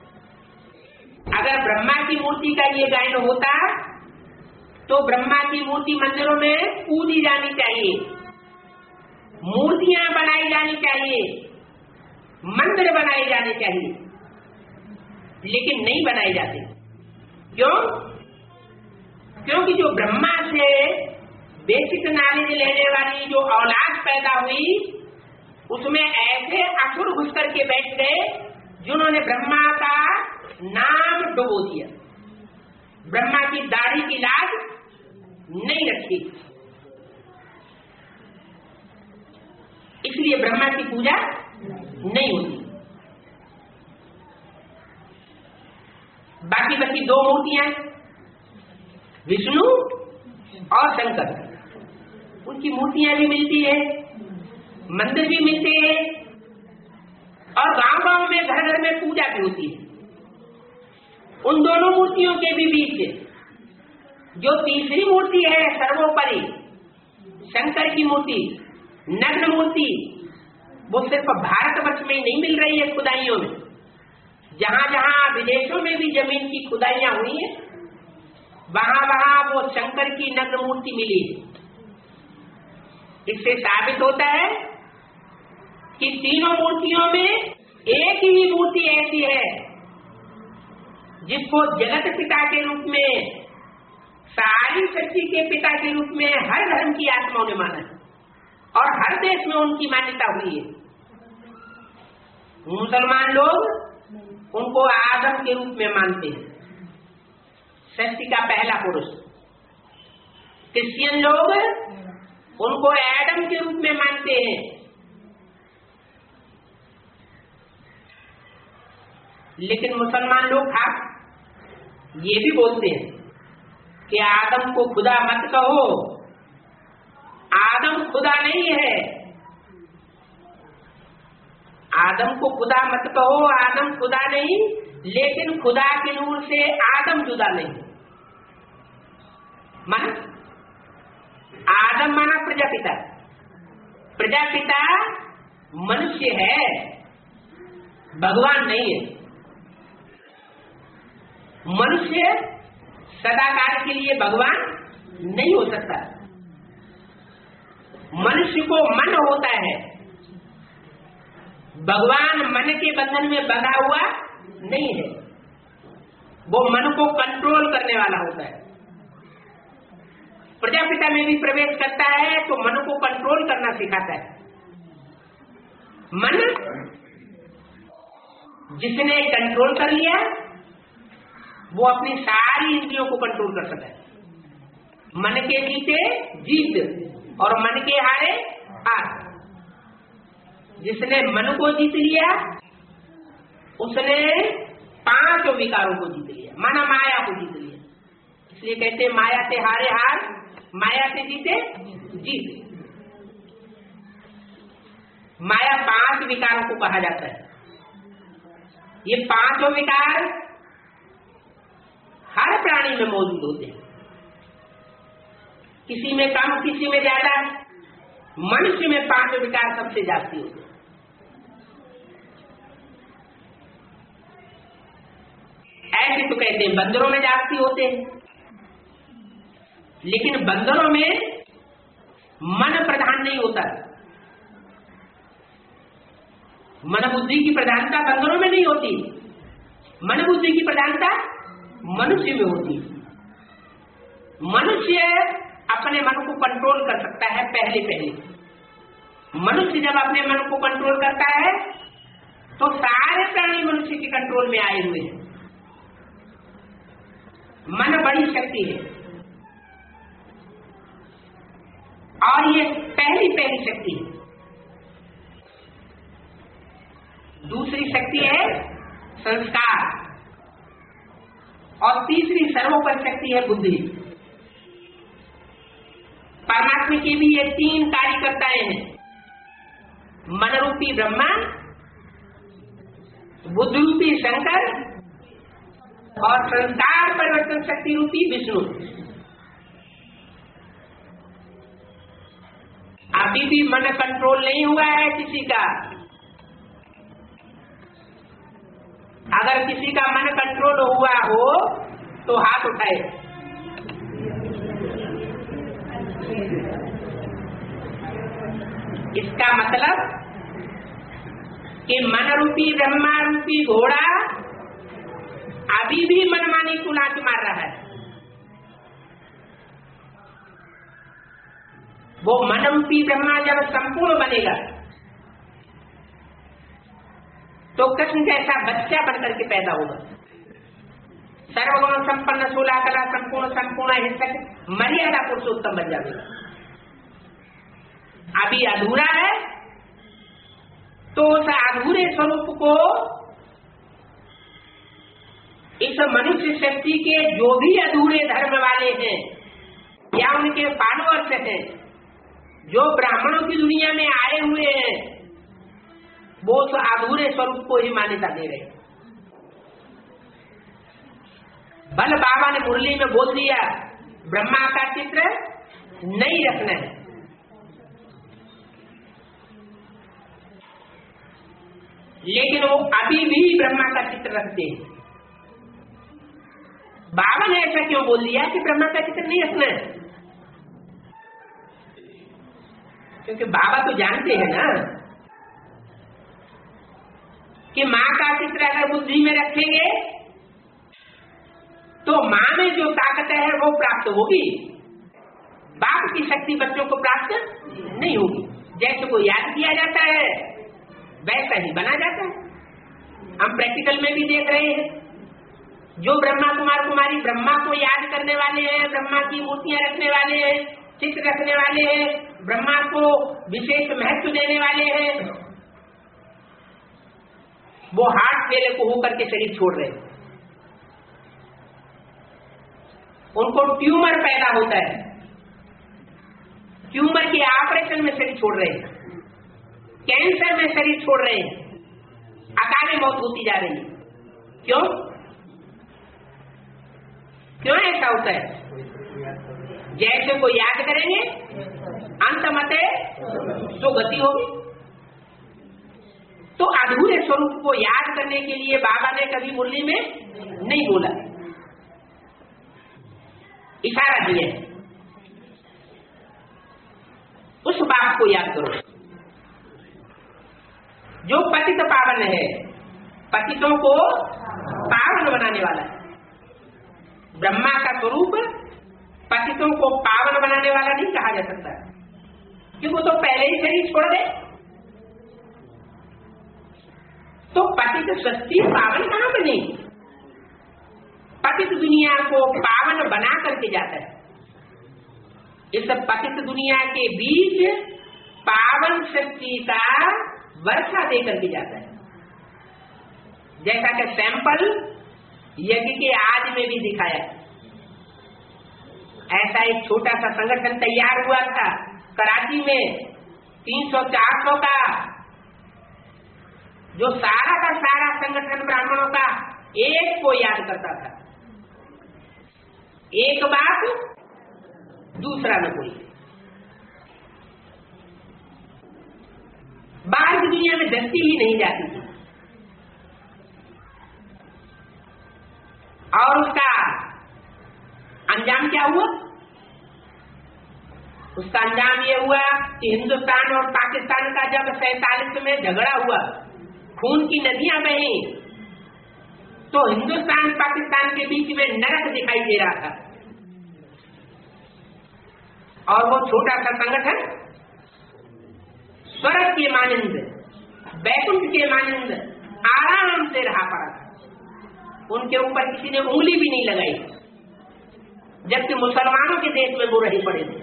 अगर ब्रह्मा की मूर्ति का ये गायन होता तो ब्रह्मा की मूर्ति मंदिरों में पूजी जानी चाहिए, मूर्तियां बनाई जानी चाहिए, मंदिर बनाए जाने चाहिए, लेकिन नहीं बनाए जाते। क्यों? क्योंकि जो ब्रह्मा से बेसिक नॉलेज लेने वाली जो औलाद पैदा हुई, उसमें ऐसे असुर घुस करके बैठ गए जिन्होंने ब्रह्मा का नाम डुबो दिया, ब्रह्मा की दाढ़ी की लाज नहीं रखी। इसलिए ब्रह्मा की पूजा नहीं होती। बाकी बची दो मूर्तियां, विष्णु और शंकर, उनकी मूर्तियां भी मिलती है, मंदिर भी मिलते हैं, और गांव-गांव में घर घर में पूजा भी होती है। उन दोनों मूर्तियों के भी बीच जो तीसरी मूर्ति है सर्वोपरि, शंकर की मूर्ति, नग्न मूर्ति, वो सिर्फ भारतवर्ष में नहीं मिल रही है खुदाइयों में। जहां जहां विदेशों में भी जमीन की खुदाइयां हुई है, वहां वहां वो शंकर की नग्न मूर्ति मिली। इससे साबित होता है कि तीनों मूर्तियों में एक ही मूर्ति ऐसी है जिसको जगत पिता के रूप में, सारी सृष्टि के पिता के रूप में हर धर्म की आत्माओं ने माना है और हर देश में उनकी मान्यता हुई है। मुसलमान लोग उनको आदम के रूप में मानते हैं, सृष्टि का पहला पुरुष। क्रिश्चियन लोग उनको एडम के रूप में मानते हैं। लेकिन मुसलमान लोग खास ये भी बोलते हैं कि आदम को खुदा मत कहो, आदम खुदा नहीं है। आदम को खुदा मत कहो, आदम खुदा नहीं, लेकिन खुदा के नूर से आदम जुदा नहीं। माना आदम माना प्रजापिता, प्रजापिता मनुष्य है, भगवान नहीं है। मनुष्य सदाकाल के लिए भगवान नहीं हो सकता। मनुष्य को मन होता है, भगवान मन के बंधन में बंधा हुआ नहीं है, वो मन को कंट्रोल करने वाला होता है। प्रजापिता में भी प्रवेश करता है तो मन को कंट्रोल करना सिखाता है। मन जिसने कंट्रोल कर लिया वो अपनी सारी इंद्रियों को कंट्रोल कर सकता है। मन के जीते जीत और मन के हारे हार। जिसने मन को जीत लिया उसने पांचों विकारों को जीत लिया, माना माया को जीत लिया। इसलिए कहते हैं माया से हारे हार, माया से जीते जीत। माया पांच विकारों को कहा जाता है। ये पांचों विकार हर प्राणी में मौजूद होते हैं, किसी में कम किसी में ज्यादा। मनुष्य में पांच विकार सबसे जास्ती होते हैं। ऐसे तो कहते हैं बंदरों में जास्ती होते हैं, लेकिन बंदरों में मन प्रधान नहीं होता। मन बुद्धि की प्रधानता बंदरों में नहीं होती, मन बुद्धि की प्रधानता मनुष्य में होती है। मनुष्य अपने मन को कंट्रोल कर सकता है पहले। मनुष्य जब अपने मन को कंट्रोल करता है तो सारे प्राणी मनुष्य के कंट्रोल में आए हुए हैं। मन बड़ी शक्ति है और ये पहली शक्ति है। दूसरी शक्ति है संस्कार और तीसरी सर्वोपरि शक्ति है बुद्धि। परमात्मा की भी ये 3 कार्यकर्ताएं हैं, मन रूपी ब्रह्मा, बुद्धि रूपी शंकर और संस्कार परिवर्तन शक्ति रूपी विष्णु। अभी भी मन कंट्रोल नहीं हुआ है किसी का। अगर किसी का मन कंट्रोल हुआ हो तो हाथ उठाए। इसका मतलब कि मन रूपी ब्रह्मा रूपी घोड़ा अभी भी मनमानी को लात मार रहा है। वो मन रूपी ब्रह्मा जब संपूर्ण बनेगा तो कृष्ण जैसा बच्चा बनकर के पैदा होगा। सर्वगुण संपन्न 16 कला संपूर्ण हिंसक मर्यादा पुरुषोत्तम बन जाएगा। अभी अधूरा है तो उस अधूरे स्वरूप को इस मनुष्य शक्ति के जो भी अधूरे धर्म वाले हैं या उनके फॉलोअर्स हैं, जो ब्राह्मणों की दुनिया में आए हुए हैं, वो उस अधूरे स्वरूप को ही मान्यता दे रहे हैं। बल बाबा ने मुरली में बोल दिया ब्रह्मा का चित्र नहीं रखना है, लेकिन वो अभी भी ब्रह्मा का चित्र रखते हैं। बाबा ने ऐसा क्यों बोल दिया कि ब्रह्मा का चित्र नहीं रखना है? क्योंकि बाबा तो जानते हैं ना कि माँ का चित्र अगर बुद्धि में रखेंगे तो माँ में जो ताकत है वो प्राप्त होगी, बाप की शक्ति बच्चों को प्राप्त नहीं होगी। जैसे को याद किया जाता है वैसा ही बना जाता है। हम प्रैक्टिकल में भी देख रहे हैं, जो ब्रह्मा कुमार कुमारी ब्रह्मा को याद करने वाले हैं, ब्रह्मा की मूर्तियां रखने वाले हैं, चित्र रखने वाले हैं, ब्रह्मा को विशेष महत्व देने वाले हैं, वो हार्ट फेलियर को होकर के शरीर छोड़ रहे हैं। उनको ट्यूमर पैदा होता है, ट्यूमर के ऑपरेशन में शरीर छोड़ रहे हैं, कैंसर में शरीर छोड़ रहे हैं, अकाले मौत होती जा रही है। क्यों ऐसा होता है? जैसे को याद करेंगे अंत मते तो गति होगी। तो अधूरे स्वरूप को याद करने के लिए बाबा ने कभी मुरली में नहीं बोला, इशारा दिया उस बाप को याद करो जो पतित पावन है, पतितों को पावन बनाने वाला है। ब्रह्मा का स्वरूप पतितों को पावन बनाने वाला नहीं कहा जा सकता, क्योंकि वो तो पहले ही शरीर छोड़ दे। तो पतित सृष्टि पावन कहां बनी? पतित दुनिया को पावन बना करके जाता है। इस पतित दुनिया के बीच पावन शक्ति का वर्षा दे करके जाता है। जैसा कि सैंपल यज्ञ के आज में भी दिखाया, ऐसा एक छोटा सा संगठन तैयार हुआ था कराची में 300-400 का, जो सारा का सारा संगठन ब्राह्मणों का एक को याद करता था। एक बात दूसरा न कोई। बाहर की दुनिया में दृष्टि ही नहीं जाती थी। और उसका अंजाम क्या हुआ? उसका अंजाम ये हुआ कि हिंदुस्तान और पाकिस्तान का जब 47 में झगड़ा हुआ, खून की नदियां बही, तो हिंदुस्तान पाकिस्तान के बीच में नरक दिखाई दे रहा था। और वो छोटा सा संगठन स्वर्ग के मानंद, वैकुंठ के मानंद आराम से रहा पड़ा था। उनके ऊपर किसी ने उंगली भी नहीं लगाई, जबकि मुसलमानों के देश में वो रही पड़े थे।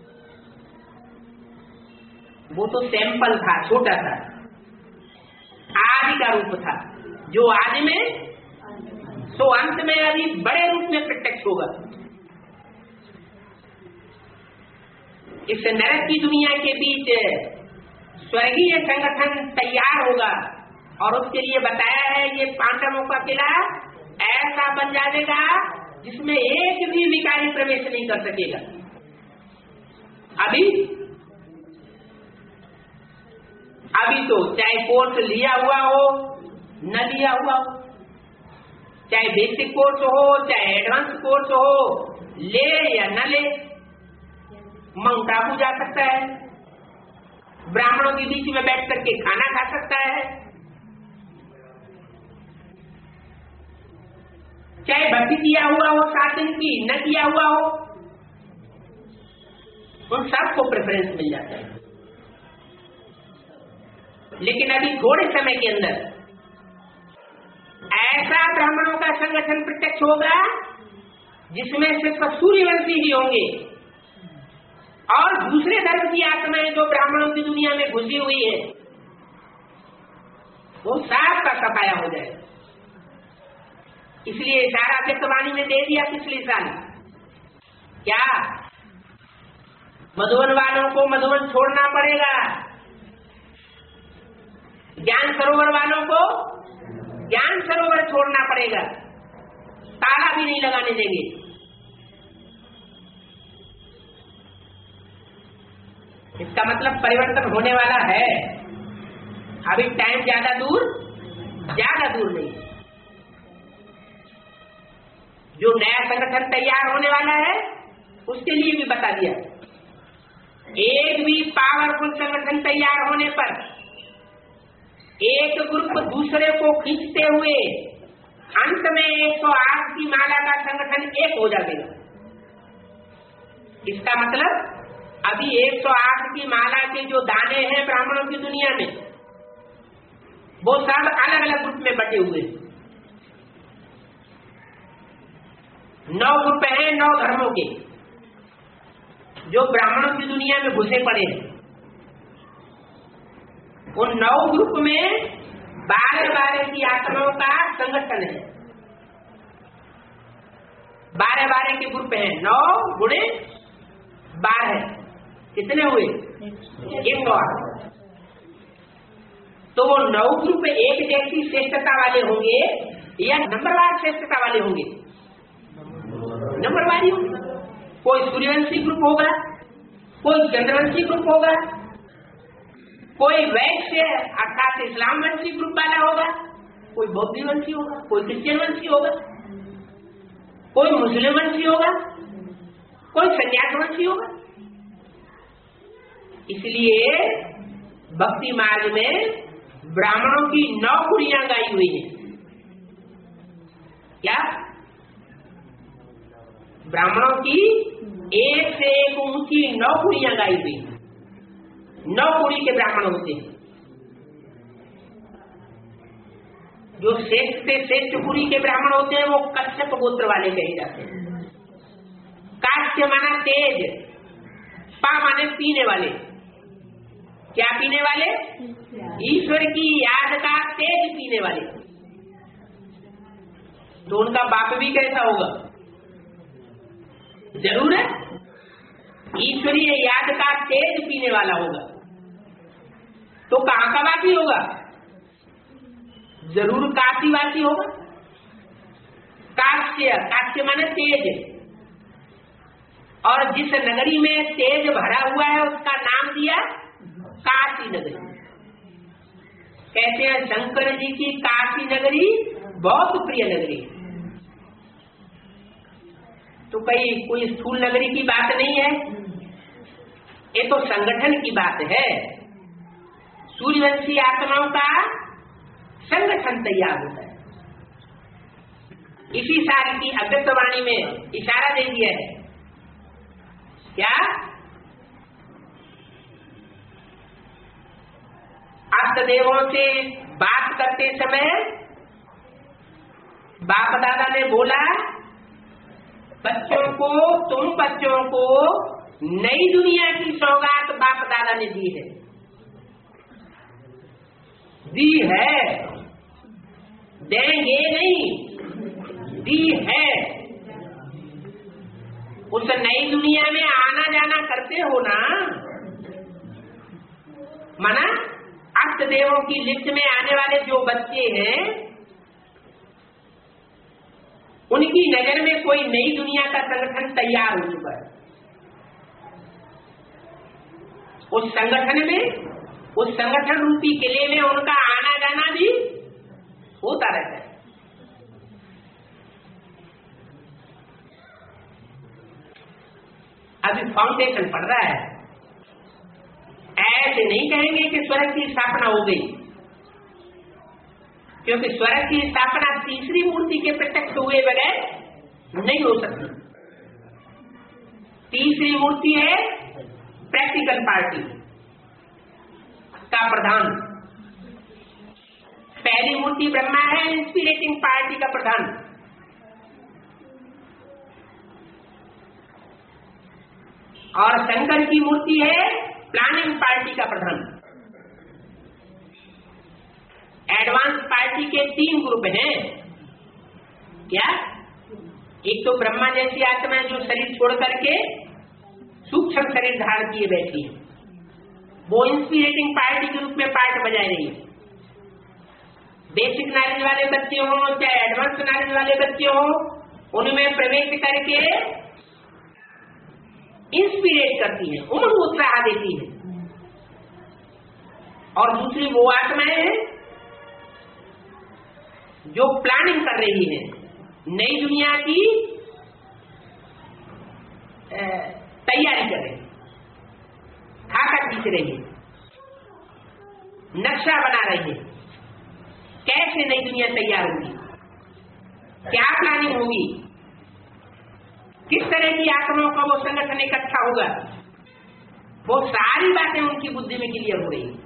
वो तो सैंपल था, छोटा था, आदि का रूप था, जो आदि में सो अंत में अभी बड़े रूप में प्रत्यक्ष होगा। इस नरक की दुनिया के बीच स्वर्गीय संगठन तैयार होगा और उसके लिए बताया है ये पांडवों का किला ऐसा बन जाएगा जिसमें एक भी विकारी प्रवेश नहीं कर सकेगा। अभी तो चाहे कोर्स लिया हुआ हो न लिया हुआ हो, चाहे बेसिक कोर्स हो चाहे एडवांस कोर्स हो, ले या न ले, माउंट आबू जा सकता है, ब्राह्मणों के बीच में बैठ करके खाना खा सकता है, चाहे भक्ति किया हुआ हो 7 दिन की न किया हुआ हो, उन सबको प्रेफरेंस मिल जाता है। लेकिन अभी थोड़े समय के अंदर ऐसा ब्राह्मणों का संगठन प्रत्यक्ष होगा जिसमें सिर्फ सूर्यवंशी ही होंगे और दूसरे धर्म की आत्माएं जो ब्राह्मणों की दुनिया में घुसी हुई है वो साफ का सफाया हो जाए। इसलिए इशारा चित्तवाणी में दे दिया पिछले साल, क्या मधुबन वालों को मधुबन छोड़ना पड़ेगा, ज्ञान सरोवर वालों को ज्ञान सरोवर छोड़ना पड़ेगा, ताला भी नहीं लगाने देंगे। इसका मतलब परिवर्तन होने वाला है। अभी टाइम ज्यादा दूर नहीं। जो नया संगठन तैयार होने वाला है उसके लिए भी बता दिया, एक भी पावरफुल संगठन तैयार होने पर एक ग्रुप दूसरे को खींचते हुए अंत में 108 की माला का संगठन एक हो जाएगा। इसका मतलब अभी 108 की माला के जो दाने हैं ब्राह्मणों की दुनिया में वो सब अलग अलग ग्रुप में बटे हुए हैं। 9 ग्रुप हैं 9 धर्मों के जो ब्राह्मणों की दुनिया में घुसे पड़े हैं। उन 9 ग्रुप में 12 की आत्माओं का संगठन है। 12 के ग्रुप हैं, 9 गुणे 12 कितने हुए? 108। तो वो 9 ग्रुप एक जैसी श्रेष्ठता वाले होंगे या नंबरवार श्रेष्ठता वाले होंगे? नंबरवारी होंगे। कोई सूर्यवंशी ग्रुप होगा, कोई चंद्रवंशी ग्रुप होगा, कोई वैश्य अर्थात इस्लाम वंशी ग्रुप वाला होगा, कोई बौद्ध वंशी होगा, कोई क्रिश्चियन वंशी होगा, कोई मुस्लिम वंशी होगा, कोई संन्यास वंशी होगा। इसलिए भक्ति मार्ग में ब्राह्मणों की 9 कुड़ियां गाई हुई हैं। क्या? ब्राह्मणों की एक से एक ऊंची 9 कुड़ियां गाई हुई। 9 कुड़ी के ब्राह्मण होते हैं। जो श्रेष्ठ से श्रेष्ठ कुड़ी के ब्राह्मण होते हैं वो कश्यप गोत्र वाले कहे जाते हैं। काश्य माना तेज, पा माने पीने वाले। क्या पीने वाले? ईश्वर की याद का तेज पीने वाले। तो उनका बाप भी कैसा होगा? जरूर है ईश्वरीय याद का तेज पीने वाला होगा। तो कहां का वासी होगा? जरूर काशीवासी होगा। काश्य माने तेज, और जिस नगरी में तेज भरा हुआ है उसका नाम दिया काशी नगरी। कहते हैं शंकर जी की काशी नगरी बहुत प्रिय नगरी। तो कोई स्थूल नगरी की बात नहीं है, ये तो संगठन की बात है। सूर्यवंशी आत्माओं का संगठन तैयार होता है। इसी साल की अव्यक्तवाणी में इशारा दे दिया है। क्या? आष्ट देवों से बात करते समय बाप दादा ने बोला, तुम बच्चों को नई दुनिया की सौगात बाप दादा ने दी है, देंगे नहीं, दी है। उस नई दुनिया में आना जाना करते हो ना, माना अष्ट देवों की लिस्ट में आने वाले जो बच्चे हैं, उनकी नजर में कोई नई दुनिया का संगठन तैयार हो चुका है। उस संगठन में, उस संगठन रूपी किले में उनका आना जाना भी होता रहता है। अभी फाउंडेशन पड़ रहा है। ऐसे नहीं कहेंगे कि स्वर्ग की स्थापना हो गई, क्योंकि स्वर्ग की स्थापना तीसरी मूर्ति के प्रत्यक्ष हुए बगैर नहीं हो सकती। तीसरी मूर्ति है प्रैक्टिकल पार्टी का प्रधान, पहली मूर्ति ब्रह्मा है इंस्पिरेटिंग पार्टी का प्रधान, और शंकर की मूर्ति है प्लानिंग पार्टी का प्रधान। एडवांस पार्टी के 3 ग्रुप हैं। क्या? एक तो ब्रह्मा जैसी आत्मा जो शरीर छोड़ करके सूक्ष्म शरीर धारण किए बैठी है, वो इंस्पिरेटिंग पार्टी के रूप में पार्ट बजा रही है। बेसिक नॉलेज वाले बच्चे हो चाहे एडवांस नॉलेज वाले बच्चे हो, उनमें प्रवेश करके इंस्पिरेट करती है, उमंग उत्साह देती है। और दूसरी वो आत्माएं हैं जो प्लानिंग कर रही है, नई दुनिया की तैयारी कर रही है, खाका खींच रही है, नक्शा बना रही है, कैसे नई दुनिया तैयार होगी, क्या प्लानिंग होगी, किस तरह की आत्माओं का वो संगठन इकट्ठा होगा, वो सारी बातें उनकी बुद्धि में क्लियर हो रही है।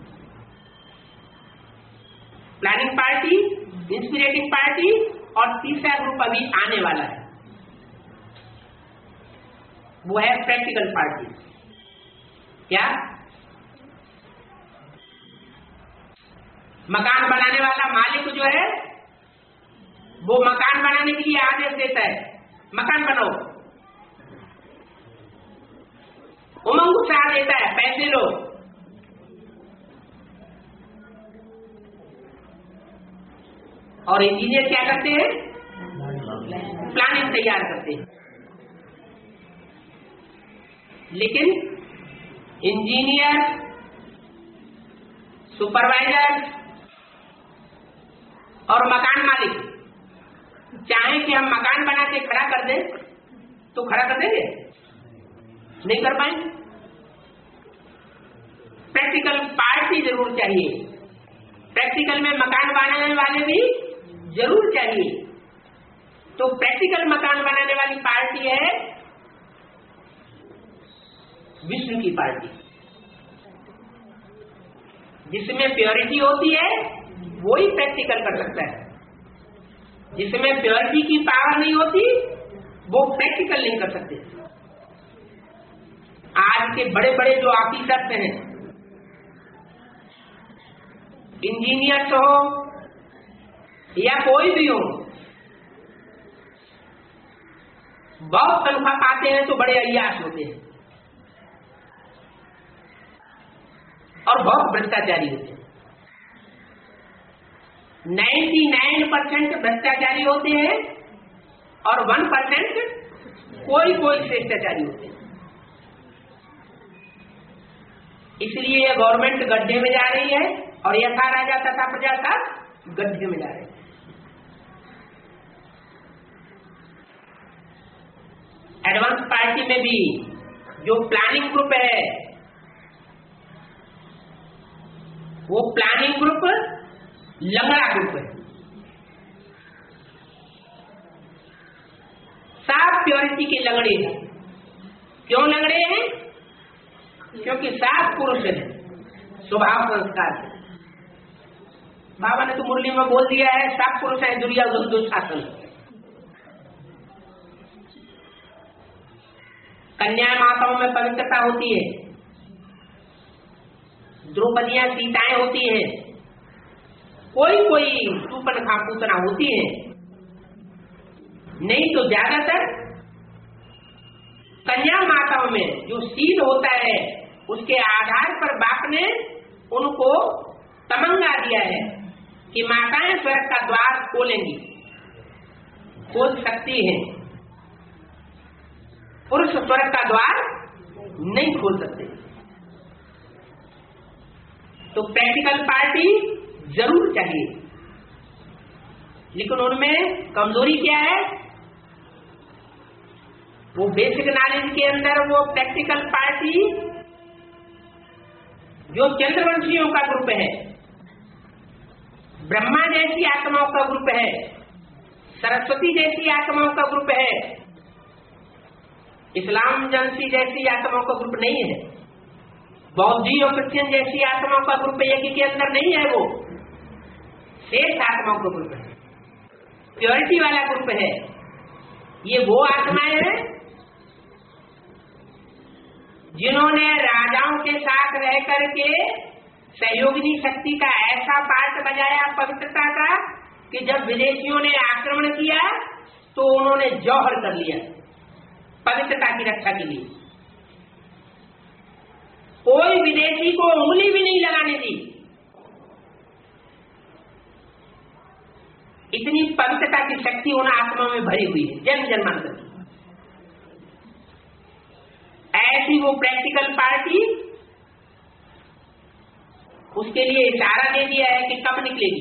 प्लानिंग पार्टी, इंस्पिरेटिंग पार्टी, और तीसरा ग्रुप अभी आने वाला है, वो है प्रैक्टिकल पार्टी। क्या? मकान बनाने वाला मालिक जो है, वो मकान बनाने के लिए आदेश देता है, मकान बनाओ, उमंग उत्साह देता है, पैसे लो। और इंजीनियर क्या करते हैं? प्लानिंग तैयार करते हैं। लेकिन इंजीनियर, सुपरवाइजर और मकान मालिक चाहे कि हम मकान बना के खड़ा कर दें तो खड़ा कर देंगे? नहीं कर पाएंगे। प्रैक्टिकल पार्टी जरूर चाहिए, प्रैक्टिकल में मकान बनाने वाले भी जरूर चाहिए। तो प्रैक्टिकल मकान बनाने वाली पार्टी है विष्णु की पार्टी। जिसमें प्योरिटी होती है वो ही प्रैक्टिकल कर सकता है, जिसमें प्योरिटी की पावर नहीं होती वो प्रैक्टिकल नहीं कर सकते। आज के बड़े बड़े जो ऑफिसर्स हैं, इंजीनियर्स हो या कोई भी हो, बहुत तनख्वाह पाते हैं तो बड़े अय्याश होते हैं और बहुत भ्रष्टाचारी होते हैं। 99% भ्रष्टाचारी होते हैं और 1% कोई श्रेष्ठाचारी होते हैं। इसलिए यह गवर्नमेंट गड्ढे में जा रही है और यथा राजा तथा प्रजा का गड्ढे में जा रहे हैं। एडवांस पार्टी में भी जो प्लानिंग ग्रुप है, वो प्लानिंग ग्रुप लंगड़ा ग्रुप है। साफ प्योरिटी के लंगड़े हैं। क्यों लंगड़े हैं? क्योंकि साफ पुरुष है, स्वभाव संस्कार है। बाबा ने तो मुरली में बोल दिया है, सब पुरुष है दुर्योधन दुशासन। कन्या माताओं में पवित्रता होती है, द्रौपदियां सीताएं होती हैं, कोई सूर्पनखा पूतना होती है, नहीं तो ज्यादातर कन्या माताओं में जो सील होता है उसके आधार पर बाप ने उनको तमंगा दिया है कि माताएं स्वर्ग का द्वार खोलेंगी, खोल सकती हैं, पुरुष स्वर्ग का द्वार नहीं खोल सकते। तो प्रैक्टिकल पार्टी जरूर चाहिए, लेकिन उनमें कमजोरी क्या है? वो बेसिक नॉलेज के अंदर वो प्रैक्टिकल पार्टी जो चंद्रवंशियों का ग्रुप है, ब्रह्मा जैसी आत्माओं का ग्रुप है, सरस्वती जैसी आत्माओं का ग्रुप है, इस्लाम जंसी जैसी आत्माओं का ग्रुप नहीं है, बौद्धी और क्रिश्चियन जैसी आत्माओं का ग्रुप एक के अंदर नहीं है, वो शेष आत्माओं का ग्रुप है, प्योरिटी वाला ग्रुप है। ये वो आत्माएं हैं जिन्होंने राजाओं के साथ रह करके सहयोगिनी शक्ति का ऐसा पार्ट बजाया पवित्रता का कि जब विदेशियों ने आक्रमण किया तो उन्होंने जौहर कर लिया पवित्रता की रक्षा के लिए। कोई विदेशी को उंगली भी नहीं लगाने दी, इतनी पवित्रता की शक्ति उन आत्मा में भरी हुई है जन्म जन्मांतर की। ऐसी वो प्रैक्टिकल पार्टी, उसके लिए इशारा दे दिया है कि कब निकलेगी,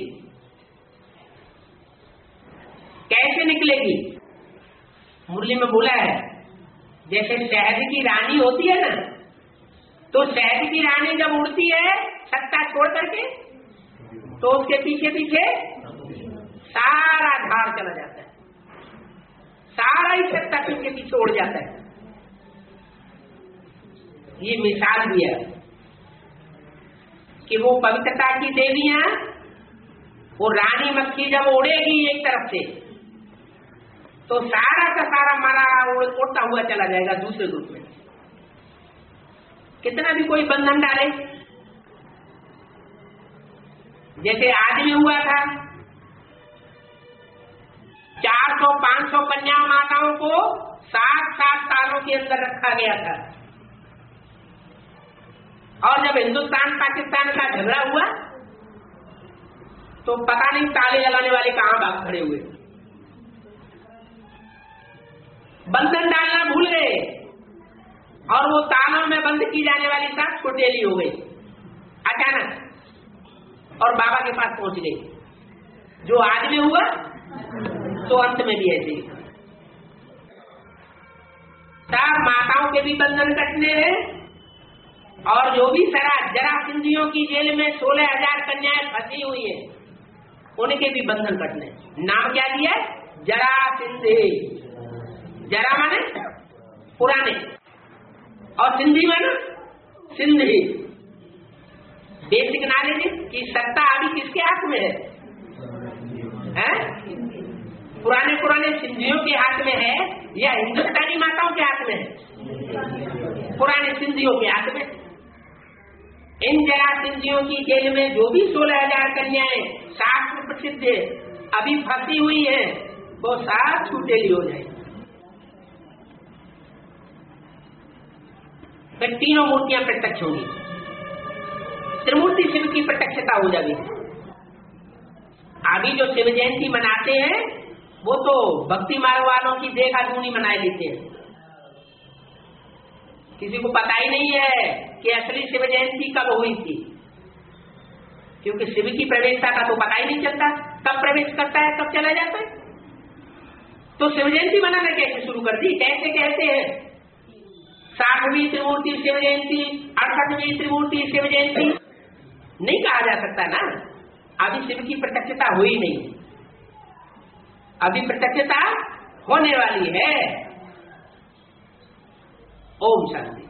कैसे निकलेगी। मुरली में बोला है जैसे शहद की रानी होती है ना, तो शहद की रानी जब उड़ती है छत्ता छोड़ करके तो उसके पीछे पीछे सारा झाड़ चला जाता है, सारा ही छत्ता पीछे पीछे उड़ जाता है। ये मिसाल दिया कि वो पवित्रता की देवियां, वो रानी मक्खी जब उड़ेगी एक तरफ से तो सारा का सारा माला उड़ता हुआ चला जाएगा दूसरे ग्रुप में। कितना भी कोई बंधन डाले, जैसे आदमी हुआ था 400-500 कन्या माताओं को 7-7 सालों के अंदर रखा गया था, और जब हिंदुस्तान पाकिस्तान का झगड़ा हुआ तो पता नहीं ताले लगाने वाले कहां भाग खड़े हुए, बंधन डालना भूल गए और वो तालों में बंद की जाने वाली सब कुटेली हो गई अचानक और बाबा के पास पहुंच गई। जो आदमी हुआ तो अंत में भी ऐसे ही सब माताओं के भी बंधन कटने हैं, और जो भी जरा सिंधियों की जेल में 16,000 कन्याएं फंसी हुई है उनके भी बंधन कटने। नाम क्या दिया? जरा सिंधी। जरा माने पुराने और सिंधी माने सिंधी। बेसिक नॉलेज की सत्ता अभी किसके हाथ में है? पुराने सिंधियों के हाथ में है या हिंदुस्तानी माताओं के हाथ में है? पुराने सिंधियों के हाथ में। इन जरा सिंधियों की जेल में जो भी 16,000 कन्याएं शास्त्र प्रसिद्ध अभी फंसी हुई है वो सब छूटेली हो जाए। फिर तीनों मूर्तियां प्रत्यक्ष होंगी, त्रिमूर्ति शिव की प्रत्यक्षता हो जाएगी। अभी जो शिव जयंती मनाते हैं वो तो भक्ति मार्ग वालों की देखा दूनी मनाए लेते हैं, किसी को पता ही नहीं है कि असली शिव जयंती कब हुई थी, क्योंकि शिव की प्रवेशता का तो पता ही नहीं चलता, कब प्रवेश करता है कब चला जाता है। तो शिव जयंती मनाना कैसे शुरू कर दी? कैसे कहते हैं 60वीं त्रिमूर्ति शिव जयंती, 68वीं त्रिमूर्ति शिव जयंती, नहीं कहा जा सकता ना। अभी शिव की प्रत्यक्षता हुई नहीं, अभी प्रत्यक्षता होने वाली है। ओम शांति।